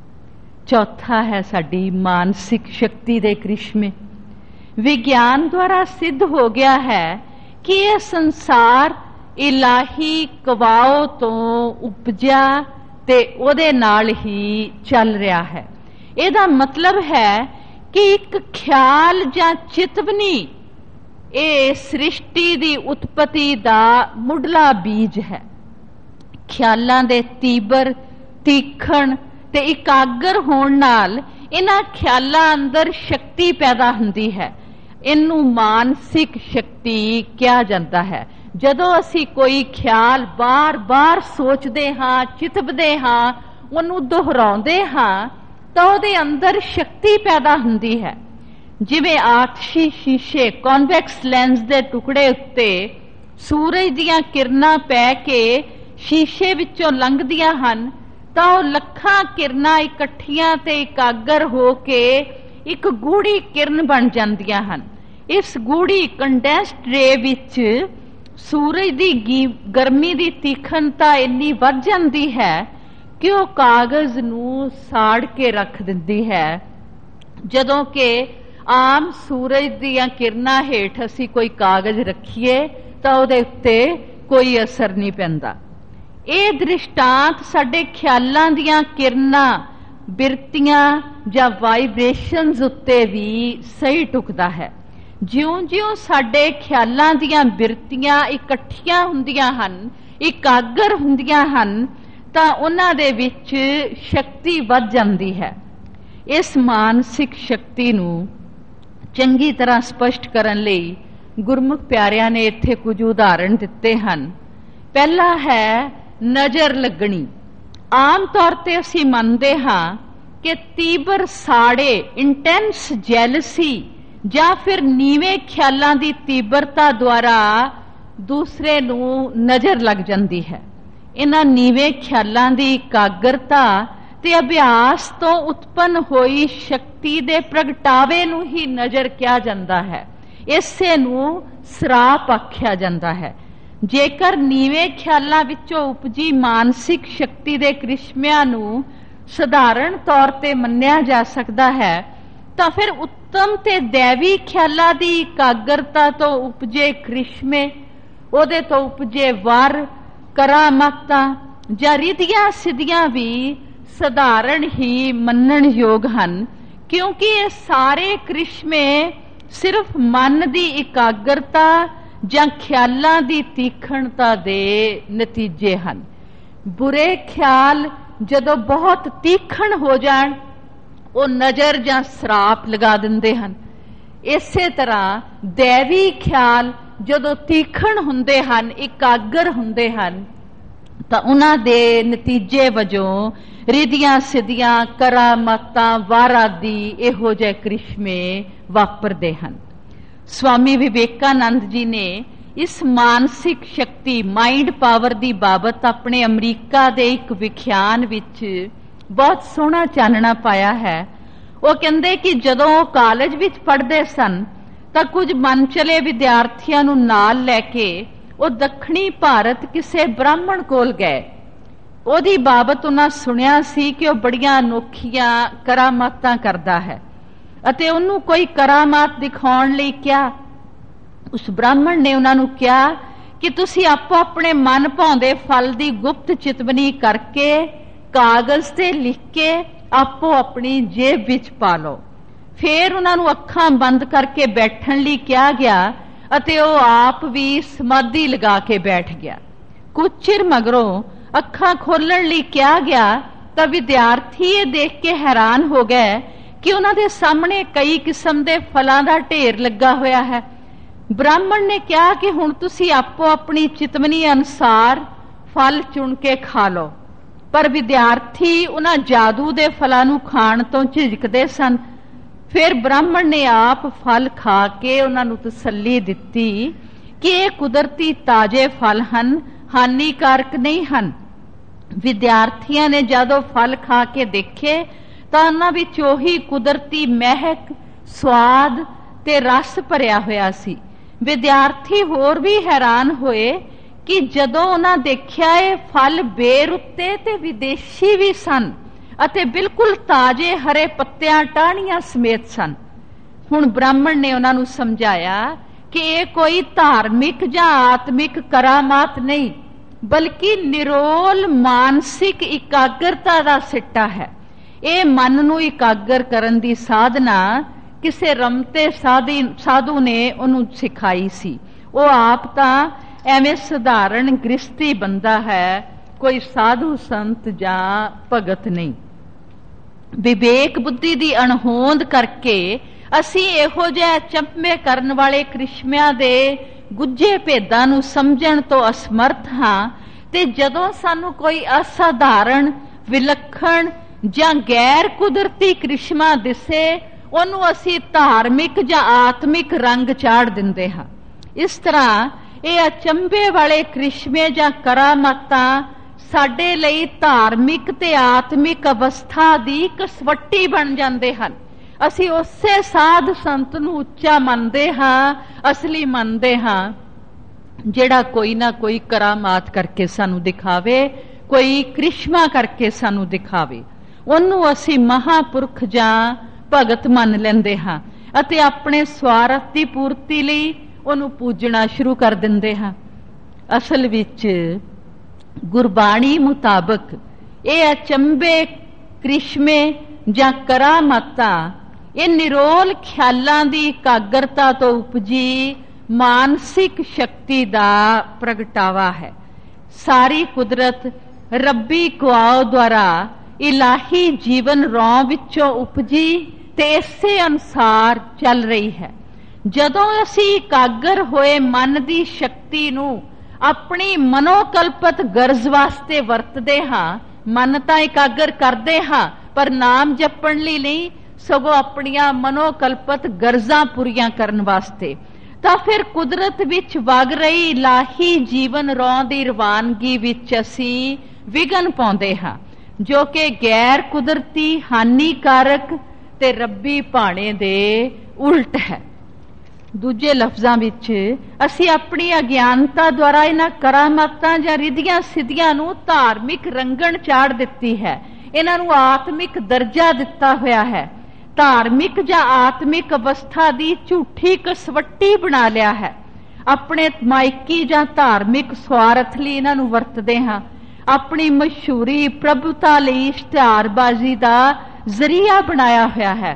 S1: ਚੌਥਾ ਹੈ ਸਾਡੀ ਮਾਨਸਿਕ ਸ਼ਕਤੀ ਦੇ ਕ੍ਰਿਸ਼ਮੇ। ਵਿਗਿਆਨ ਦੁਆਰਾ ਸਿੱਧ ਹੋ ਗਿਆ ਹੈ ਕਿ ਇਹ ਸੰਸਾਰ ਇਲਾਹੀ ਕਵਾਓ ਤੋਂ ਉਪਜਿਆ ਤੇ ਉਹਦੇ ਨਾਲ ਹੀ ਚੱਲ ਰਿਹਾ ਹੈ। ਇਹਦਾ ਮਤਲਬ ਹੈ ਕਿ ਇੱਕ ਖਿਆਲ ਜਾਂ ਚਿਤਵਨੀ ਇਹ ਸ੍ਰਿਸ਼ਟੀ ਦੀ ਉਤਪਤੀ ਦਾ ਮੁੱਢਲਾ ਬੀਜ ਹੈ। ਖਿਆਲਾਂ ਦੇ ਤੀਬਰ, ਤੀਖਣ ਤੇ ਇਕਾਗਰ ਹੋਣ ਨਾਲ ਇਹਨਾਂ ਖਿਆਲਾਂ ਅੰਦਰ ਸ਼ਕਤੀ ਪੈਦਾ ਹੁੰਦੀ ਹੈ। ਇਹਨੂੰ ਮਾਨਸਿਕ ਸ਼ਕਤੀ ਕਿਹਾ ਜਾਂਦਾ ਹੈ। ਜਦੋਂ ਅਸੀਂ ਕੋਈ ਖਿਆਲ ਬਾਰ-ਬਾਰ ਸੋਚਦੇ ਹਾਂ, ਚਿਤਵਦੇ ਹਾਂ, ਉਹਨੂੰ ਦੁਹਰਾਉਂਦੇ ਹਾਂ ਤਾਂ ਉਹਦੇ ਅੰਦਰ ਸ਼ਕਤੀ ਪੈਦਾ ਹੁੰਦੀ ਹੈ। ਜਿਵੇਂ ਆਤਸ਼ੀ ਸ਼ੀਸ਼ੇ, ਕਨਵੈਕਸ ਲੈਂਸ ਦੇ ਟੁਕੜੇ ਉੱਤੇ ਸੂਰਜ ਦੀਆਂ ਕਿਰਨਾਂ ਪੈ ਕੇ ਸ਼ੀਸ਼ੇ ਵਿੱਚੋਂ ਲੰਘਦੀਆਂ ਹਨ ਤਾਂ ਉਹ ਲੱਖਾਂ ਕਿਰਨਾਂ ਇਕੱਠੀਆਂ ਤੇ ਇਕਾਗਰ ਹੋ ਕੇ ਇੱਕ ਗੂੜੀ ਕਿਰਨ ਬਣ ਜਾਂਦੀਆਂ ਹਨ। ਇਸ ਗੂੜੀ ਕੰਡੈਂਸਡ ਰੇ ਵਿੱਚ ਸੂਰਜ ਦੀ ਗਰਮੀ ਦੀ ਤੀਖਣਤਾ ਇੰਨੀ ਵੱਧ ਜਾਂਦੀ ਹੈ ਕਿ ਉਹ ਕਾਗਜ਼ ਨੂੰ ਸਾੜ ਕੇ ਰੱਖ ਦਿੰਦੀ ਹੈ, ਜਦੋਂ ਕਿ ਆਮ ਸੂਰਜ ਦੀਆਂ ਕਿਰਨਾਂ ਹੇਠ ਅਸੀਂ ਕੋਈ ਕਾਗਜ਼ ਰੱਖੀਏ ਤਾਂ ਉਹਦੇ ਉੱਤੇ ਕੋਈ ਅਸਰ ਨਹੀਂ ਪੈਂਦਾ। ਇਹ ਦ੍ਰਿਸ਼ਟਾਂਤ ਸਾਡੇ ਖਿਆਲਾਂ ਦੀਆਂ ਕਿਰਨਾਂ, ਬਿਰਤੀਆਂ ਜਾਂ ਵਾਈਬ੍ਰੇਸ਼ਨਸ ਉੱਤੇ ਵੀ ਸਹੀ ਟੁਕਦਾ ਹੈ। ਜਿਉਂ-ਜਿਉਂ ਸਾਡੇ ਖਿਆਲਾਂ ਦੀਆਂ ਬਿਰਤੀਆਂ ਇਕੱਠੀਆਂ ਹੁੰਦੀਆਂ ਹਨ, ਇਕਾਗਰ ਹੁੰਦੀਆਂ ਹਨ, ਤਾਂ ਉਹਨਾਂ ਦੇ ਵਿੱਚ ਸ਼ਕਤੀ ਵੱਧ ਜਾਂਦੀ ਹੈ। ਇਸ ਮਾਨਸਿਕ ਸ਼ਕਤੀ ਨੂੰ ਚੰਗੀ ਤਰ੍ਹਾਂ ਸਪਸ਼ਟ ਕਰਨ ਲਈ ਗੁਰਮੁਖ ਪਿਆਰਿਆਂ ਨੇ ਇੱਥੇ ਕੁਝ ਉਦਾਹਰਣ ਦਿੱਤੇ ਹਨ। ਪਹਿਲਾ ਹੈ ਨਜ਼ਰ ਲੱਗਣੀ। ਆਮ ਤੌਰ ਤੇ ਅਸੀਂ ਮੰਨਦੇ ਹਾਂ ਕਿ ਤੀਬਰ ਸਾੜੇ, ਇੰਟੈਂਸ ਜੈਲਸੀ ਜਾਂ ਫਿਰ ਨੀਵੇਂ ਖਿਆਲਾਂ ਦੀ ਤੀਬਰਤਾ ਦੁਆਰਾ ਦੂਸਰੇ ਨੂੰ ਨਜ਼ਰ ਲੱਗ ਜਾਂਦੀ ਹੈ। ਇਹਨਾਂ ਨੀਵੇਂ ਖਿਆਲਾਂ ਦੀ ਇਕਾਗਰਤਾ ਤੇ ਅਭਿਆਸ ਤੋਂ ਉਤਪੰਨ ਹੋਈ ਸ਼ਕਤੀ ਦੇ ਪ੍ਰਗਟਾਵੇ ਨੂੰ ਹੀ ਨਜ਼ਰ ਕਿਹਾ ਜਾਂਦਾ ਹੈ। ਇਸੇ ਨੂੰ ਸਰਾਪ ਆਖਿਆ ਜਾਂਦਾ ਹੈ। ਜੇਕਰ ਨੀਵੇਂ ਖਿਆਲਾਂ ਵਿੱਚੋਂ ਉਪਜੀ ਮਾਨਸਿਕ ਸ਼ਕਤੀ ਦੇ ਕ੍ਰਿਸ਼ਮਿਆਂ ਨੂੰ ਸਧਾਰਨ ਤੌਰ ਤੇ ਮੰਨਿਆ ਜਾ ਸਕਦਾ ਹੈ ਤਾਂ ਫਿਰ ਉੱਤਮ ਤੇ ਦੈਵੀ ਖਿਆਲਾਂ ਦੀ ਇਕਾਗਰਤਾ ਤੋਂ ਉਪਜੇ ਕ੍ਰਿਸ਼ਮੇ, ਉਹਦੇ ਤੋਂ ਉਪਜੇ ਵਰ, ਕਰਾਮਾਤਾਂ ਜਾਂ ਰਿਧੀਆਂ ਸਿੱਧੀਆਂ ਵੀ ਸਧਾਰਨ ਹੀ ਮੰਨਣ ਯੋਗ ਹਨ, ਕਿਉਂਕਿ ਇਹ ਸਾਰੇ ਕ੍ਰਿਸ਼ਮੇ ਸਿਰਫ ਮਨ ਦੀ ਇਕਾਗਰਤਾ ਜਾਂ ਖਿਆਲਾਂ ਦੀ ਤੀਖਣਤਾ ਦੇ ਨਤੀਜੇ ਹਨ। ਬੁਰੇ ਖਿਆਲ ਜਦੋਂ ਬਹੁਤ ਤੀਖਣ ਹੋ ਜਾਣ ਉਹ ਨਜ਼ਰ ਜਾਂ ਸਰਾਪ ਲਗਾ ਦਿੰਦੇ ਹਨ। ਇਸੇ ਤਰ੍ਹਾਂ ਦੈਵੀ ਖਿਆਲ ਜਦੋਂ ਤੀਖਣ ਹੁੰਦੇ ਹਨ, ਇਕਾਗਰ ਹੁੰਦੇ ਹਨ, ਤਾਂ ਉਹਨਾਂ ਦੇ ਨਤੀਜੇ ਵਜੋਂ ਰਿਧੀਆਂ ਸਿੱਧੀਆਂ, ਕਰਾਮਾਤਾਂ, ਵਾਰ ਆਦਿ ਇਹੋ ਜਿਹੇ ਕ੍ਰਿਸ਼ਮੇ ਵਾਪਰਦੇ ਹਨ। ਸਵਾਮੀ ਵਿਵੇਕਾਨੰਦ ਜੀ ਨੇ ਇਸ ਮਾਨਸਿਕ ਸ਼ਕਤੀ, ਮਾਈਂਡ ਪਾਵਰ ਦੀ ਬਾਬਤ ਆਪਣੇ ਅਮਰੀਕਾ ਦੇ ਇੱਕ ਵਿਖਿਆਨ ਵਿੱਚ ਬਹੁਤ ਸੋਹਣਾ ਚਾਨਣਾ ਪਾਇਆ ਹੈ। ਉਹ ਕਹਿੰਦੇ ਕਿ ਜਦੋਂ ਉਹ ਕਾਲਜ ਵਿੱਚ ਪੜ੍ਹਦੇ ਸਨ ਤਾਂ ਕੁਝ ਮਨਚਲੇ ਵਿਦਿਆਰਥੀਆਂ ਨੂੰ ਨਾਲ ਲੈ ਕੇ ਉਹ ਦੱਖਣੀ ਭਾਰਤ ਕਿਸੇ ਬ੍ਰਾਹਮਣ ਕੋਲ ਗਏ। ਉਹਦੀ ਬਾਬਤ ਉਹਨਾਂ ਸੁਣਿਆ ਸੀ ਕਿ ਉਹ ਬੜੀਆਂ ਅਨੋਖੀਆਂ ਕਰਾਮਾਤਾਂ ਕਰਦਾ ਹੈ ਅਤੇ ਉਹਨੂੰ ਕੋਈ ਕਰਾਮਾਤ ਦਿਖਾਉਣ ਲਈ ਕਿਹਾ। ਉਸ ਬ੍ਰਾਹਮਣ ਨੇ ਉਹਨਾਂ ਨੂੰ ਕਿਹਾ ਕਿ ਤੁਸੀਂ ਆਪੋ ਆਪਣੇ ਮਨ ਭਾਉਂਦੇ ਫਲ ਦੀ ਗੁਪਤ ਚਿਤਵਨੀ ਕਰਕੇ ਕਾਗਜ਼ ਤੇ ਲਿਖ ਕੇ ਆਪੋ ਆਪਣੀ ਜੇਬ ਵਿੱਚ ਪਾ ਲਓ। ਫਿਰ ਉਹਨਾਂ ਨੂੰ ਅੱਖਾਂ ਬੰਦ ਕਰਕੇ ਬੈਠਣ ਲਈ ਕਿਹਾ ਗਿਆ ਅਤੇ ਉਹ ਆਪ ਵੀ ਸਮਾਧੀ ਲਗਾ ਕੇ ਬੈਠ ਗਿਆ। ਕੁਝ ਚਿਰ ਮਗਰੋਂ ਅੱਖਾਂ ਖੋਲਣ ਲਈ ਕਿਹਾ ਗਿਆ ਤਾਂ ਵਿਦਿਆਰਥੀ ਇਹ ਦੇਖ ਕੇ ਹੈਰਾਨ ਹੋ ਗਏ ਕਿ ਉਹਨਾਂ ਦੇ ਸਾਹਮਣੇ ਕਈ ਕਿਸਮ ਦੇ ਫਲਾਂ ਦਾ ਢੇਰ ਲੱਗਾ ਹੋਇਆ ਹੈ। ਬ੍ਰਾਹਮਣ ਨੇ ਕਿਹਾ ਕਿ ਹੁਣ ਤੁਸੀਂ ਆਪੋ ਆਪਣੀ ਚਿਤਵਨੀ ਅਨੁਸਾਰ ਫਲ ਚੁਣ ਕੇ ਖਾ ਲਓ, ਪਰ ਵਿਦਿਆਰਥੀ ਉਹਨਾਂ ਜਾਦੂ ਦੇ ਫਲਾਂ ਨੂੰ ਖਾਣ ਤੋਂ ਝਿਜਕਦੇ ਸਨ। ਫਿਰ ਬ੍ਰਾਹਮਣ ਨੇ ਆਪ ਫਲ ਖਾ ਕੇ ਉਹਨਾਂ ਨੂੰ ਤਸੱਲੀ ਦਿੱਤੀ ਕਿ ਇਹ ਕੁਦਰਤੀ ਤਾਜ਼ੇ ਫਲ ਹਨ, ਹਾਨੀਕਾਰਕ ਨਹੀਂ ਹਨ। ਵਿਦਿਆਰਥੀਆਂ ਨੇ ਜਦੋਂ ਫਲ ਖਾ ਕੇ ਦੇਖੇ ਤਾਂ ਉਹਨਾਂ ਵਿੱਚ ਉਹੀ ਕੁਦਰਤੀ ਮਹਿਕ, ਸਵਾਦ ਤੇ ਰਸ ਭਰਿਆ ਹੋਇਆ ਸੀ। ਵਿਦਿਆਰਥੀ ਹੋਰ ਵੀ ਹੈਰਾਨ ਹੋਏ ਕਿ ਜਦੋਂ ਉਹਨਾਂ ਦੇਖਿਆ ਇਹ ਫਲ ਬੇਰੁੱਤੇ ਤੇ ਵਿਦੇਸ਼ੀ ਵੀ ਸਨ ਅਤੇ ਬਿਲਕੁਲ ਤਾਜ਼ੇ ਹਰੇ ਪੱਤਿਆਂ ਟਾਹਣੀਆਂ ਸਮੇਤ ਸਨ। ਹੁਣ ਬ੍ਰਾਹਮਣ ਨੇ ਉਹਨਾਂ ਨੂੰ ਸਮਝਾਇਆ ਕਿ ਇਹ ਕੋਈ ਧਾਰਮਿਕ ਜਾਂ ਆਤਮਿਕ ਕਰਾਮਾਤ ਨਹੀਂ, ਬਲਕਿ ਨਿਰੋਲ ਮਾਨਸਿਕ ਇਕਾਗਰਤਾ ਦਾ ਸਿੱਟਾ ਹੈ। ਇਹ ਮਨ ਨੂੰ ਇਕਾਗਰ ਕਰਨ ਦੀ ਸਾਧਨਾ ਕਿਸੇ ਰਮਤੇ ਸਾਧੀ ਸਾਧੂ ਨੇ ਉਹਨੂੰ ਸਿਖਾਈ ਸੀ। ਉਹ ਆਪ ਤਾਂ ਐਵੇਂ ਸਧਾਰਨ ਗ੍ਰਸਤੀ ਬੰਦਾ ਹੈ, ਕੋਈ ਸਾਧੂ ਸੰਤ ਜਾਂ ਭਗਤ ਨਹੀਂ। ਵਿਵੇਕ ਬੁੱਧੀ ਦੀ ਅਣਹੋਂਦ ਕਰਕੇ ਅਸੀਂ ਇਹੋ ਜਿਹੇ ਅਚੰਭੇ ਕਰਨ ਵਾਲੇ ਕ੍ਰਿਸ਼ਮਿਆਂ ਦੇ ਗੁੱਝੇ ਭੇਦਾਂ ਨੂੰ ਸਮਝਣ ਤੋਂ ਅਸਮਰਥ ਹਾਂ, ਤੇ ਜਦੋਂ ਸਾਨੂੰ ਕੋਈ ਅਸਾਧਾਰਨ, ਵਿਲੱਖਣ ਜਾਂ ਗੈਰ ਕੁਦਰਤੀ ਕ੍ਰਿਸ਼ਮਾ ਦਿਸੇ, ਉਹਨੂੰ ਅਸੀਂ ਧਾਰਮਿਕ ਜਾਂ ਆਤਮਿਕ ਰੰਗ ਚਾੜ ਦਿੰਦੇ ਹਾਂ। ਇਸ ਤਰ੍ਹਾਂ ਇਹ ਅਚੰਭੇ ਵਾਲੇ ਕ੍ਰਿਸ਼ਮੇ ਜਾਂ ਕਰਾਮਾਤਾਂ ਸਾਡੇ ਲਈ ਧਾਰਮਿਕ ਤੇ ਆਤਮਿਕ ਅਵਸਥਾ ਦੀ ਕਸਵੱਟੀ ਬਣ ਜਾਂਦੇ ਹਨ। ਅਸੀਂ ਉਸੇ ਸਾਧ ਸੰਤ ਨੂੰ ਉੱਚਾ ਮੰਨਦੇ ਹਾਂ, ਅਸਲੀ ਮੰਨਦੇ ਹਾਂ, ਜਿਹੜਾ ਕੋਈ ਨਾ ਕੋਈ ਕਰਾਮਾਤ ਕਰਕੇ ਸਾਨੂੰ ਦਿਖਾਵੇ, ਕੋਈ ਕ੍ਰਿਸ਼ਮਾ ਕਰਕੇ ਸਾਨੂੰ ਦਿਖਾਵੇ। ਉਹਨੂੰ ਅਸੀਂ ਮਹਾਪੁਰਖ ਜਾਂ ਭਗਤ ਮੰਨ ਲੈਂਦੇ ਹਾਂ ਅਤੇ ਆਪਣੇ ਸਵਾਰਥ ਦੀ ਪੂਰਤੀ ਲਈ ਉਹਨੂੰ ਪੂਜਣਾ ਸ਼ੁਰੂ ਕਰ ਦਿੰਦੇ ਹਾਂ। ਅਸਲ ਵਿੱਚ ਗੁਰਬਾਣੀ ਮੁਤਾਬਕ ਇਹ ਅਚੰਭੇ, ਕ੍ਰਿਸ਼ਮੇ ਜਾਂ ਕਰਾਮਾਤਾਂ ਇਹ ਨਿਰੋਲ ਖਿਆਲਾਂ ਦੀ ਇਕਾਗਰਤਾ ਤੋਂ ਉਪਜੀ ਮਾਨਸਿਕ ਸ਼ਕਤੀ ਦਾ ਪ੍ਰਗਟਾਵਾ ਹੈ। ਸਾਰੀ ਕੁਦਰਤ ਰੱਬੀ ਕੁਆਓ ਦੁਆਰਾ ਇਲਾਹੀ ਜੀਵਨ ਰੌਂ ਵਿੱਚੋਂ ਉਪਜੀ ਤੇ ਇਸੇ ਅਨੁਸਾਰ ਚੱਲ ਰਹੀ ਹੈ। ਜਦੋਂ ਅਸੀਂ ਇਕਾਗਰ ਹੋਏ ਮਨ ਦੀ ਸ਼ਕਤੀ ਨੂੰ ਆਪਣੀ ਮਨੋਕਲਪਤ ਗਰਜ਼ ਵਾਸਤੇ ਵਰਤਦੇ ਹਾਂ, ਮਨ ਤਾਂ ਇਕਾਗਰ ਕਰਦੇ ਹਾਂ ਪਰ ਨਾਮ ਜਪਣ ਲਈ ਨਹੀਂ, ਸਗੋਂ ਆਪਣੀਆਂ ਮਨੋਕਲਪਤ ਗਰਜ਼ਾਂ ਪੂਰੀਆਂ ਕਰਨ ਵਾਸਤੇ, ਤਾਂ ਫਿਰ ਕੁਦਰਤ ਵਿੱਚ ਵਗ ਰਹੀ ਇਲਾਹੀ ਜੀਵਨ ਰੌਂ ਦੀ ਰਵਾਨਗੀ ਵਿੱਚ ਅਸੀਂ ਵਿਘਨ ਪਾਉਂਦੇ ਹਾਂ, ਜੋ ਕਿ ਗੈਰ ਕੁਦਰਤੀ, ਹਾਨੀਕਾਰਕ ਤੇ ਰੱਬੀ ਭਾਣੇ ਦੇ ਉਲਟ ਹੈ। ਦੂਜੇ ਲਫ਼ਜ਼ਾਂ ਵਿੱਚ ਅਸੀਂ ਆਪਣੀ ਅਗਿਆਨਤਾ ਦੁਆਰਾ ਇਹਨਾਂ ਕਰਾਮਾਤਾਂ ਜਾਂ ਰਿੱਧੀਆਂ ਸਿੱਧੀਆਂ ਨੂੰ ਧਾਰਮਿਕ ਰੰਗਣ ਚਾੜ ਦਿੱਤੀ ਹੈ, ਇਹਨਾਂ ਨੂੰ ਆਤਮਿਕ ਦਰਜਾ ਦਿੱਤਾ ਹੋਇਆ ਹੈ, ਧਾਰਮਿਕ ਜਾਂ ਆਤਮਿਕ ਅਵਸਥਾ ਦੀ ਝੂਠੀ ਕਸਵੱਟੀ ਬਣਾ ਲਿਆ ਹੈ। ਆਪਣੇ ਮਾਇਕੀ ਜਾਂ ਧਾਰਮਿਕ ਸਵਾਰਥ ਲਈ ਇਹਨਾਂ ਨੂੰ ਵਰਤਦੇ ਹਾਂ, ਆਪਣੀ ਮਸ਼ਹੂਰੀ, ਪ੍ਰਭੁਤਾ ਲਈ ਇਸ਼ਤਿਹਾਰਬਾਜ਼ੀ ਦਾ ਜ਼ਰੀਆ ਬਣਾਇਆ ਹੋਇਆ ਹੈ।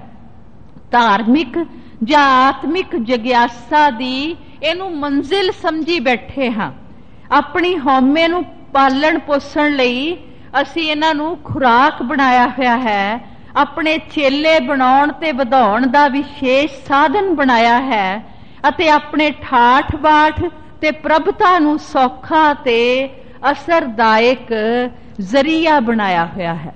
S1: ਧਾਰਮਿਕ ਜਾਂ ਆਤਮਿਕ ਜਗਿਆਸਾ ਦੀ ਇਹਨੂੰ ਮੰਜ਼ਿਲ ਸਮਝੀ ਬੈਠੇ ਹਾਂ। ਆਪਣੀ ਹਉਮੈ ਨੂੰ ਪਾਲਣ ਪੋਸਣ ਲਈ ਅਸੀਂ ਇਹਨਾਂ ਨੂੰ ਖੁਰਾਕ ਬਣਾਇਆ ਹੋਇਆ ਹੈ, ਆਪਣੇ ਚੇਲੇ ਬਣਾਉਣ ਤੇ ਵਧਾਉਣ ਦਾ ਵਿਸ਼ੇਸ਼ ਸਾਧਨ ਬਣਾਇਆ ਹੈ ਅਤੇ ਆਪਣੇ ਠਾਠ ਬਾਠ ਤੇ ਪ੍ਰਭਤਾ ਨੂੰ ਸੌਖਾ ਤੇ ਅਸਰਦਾਇਕ ਜ਼ਰੀਆ ਬਣਾਇਆ ਹੋਇਆ ਹੈ।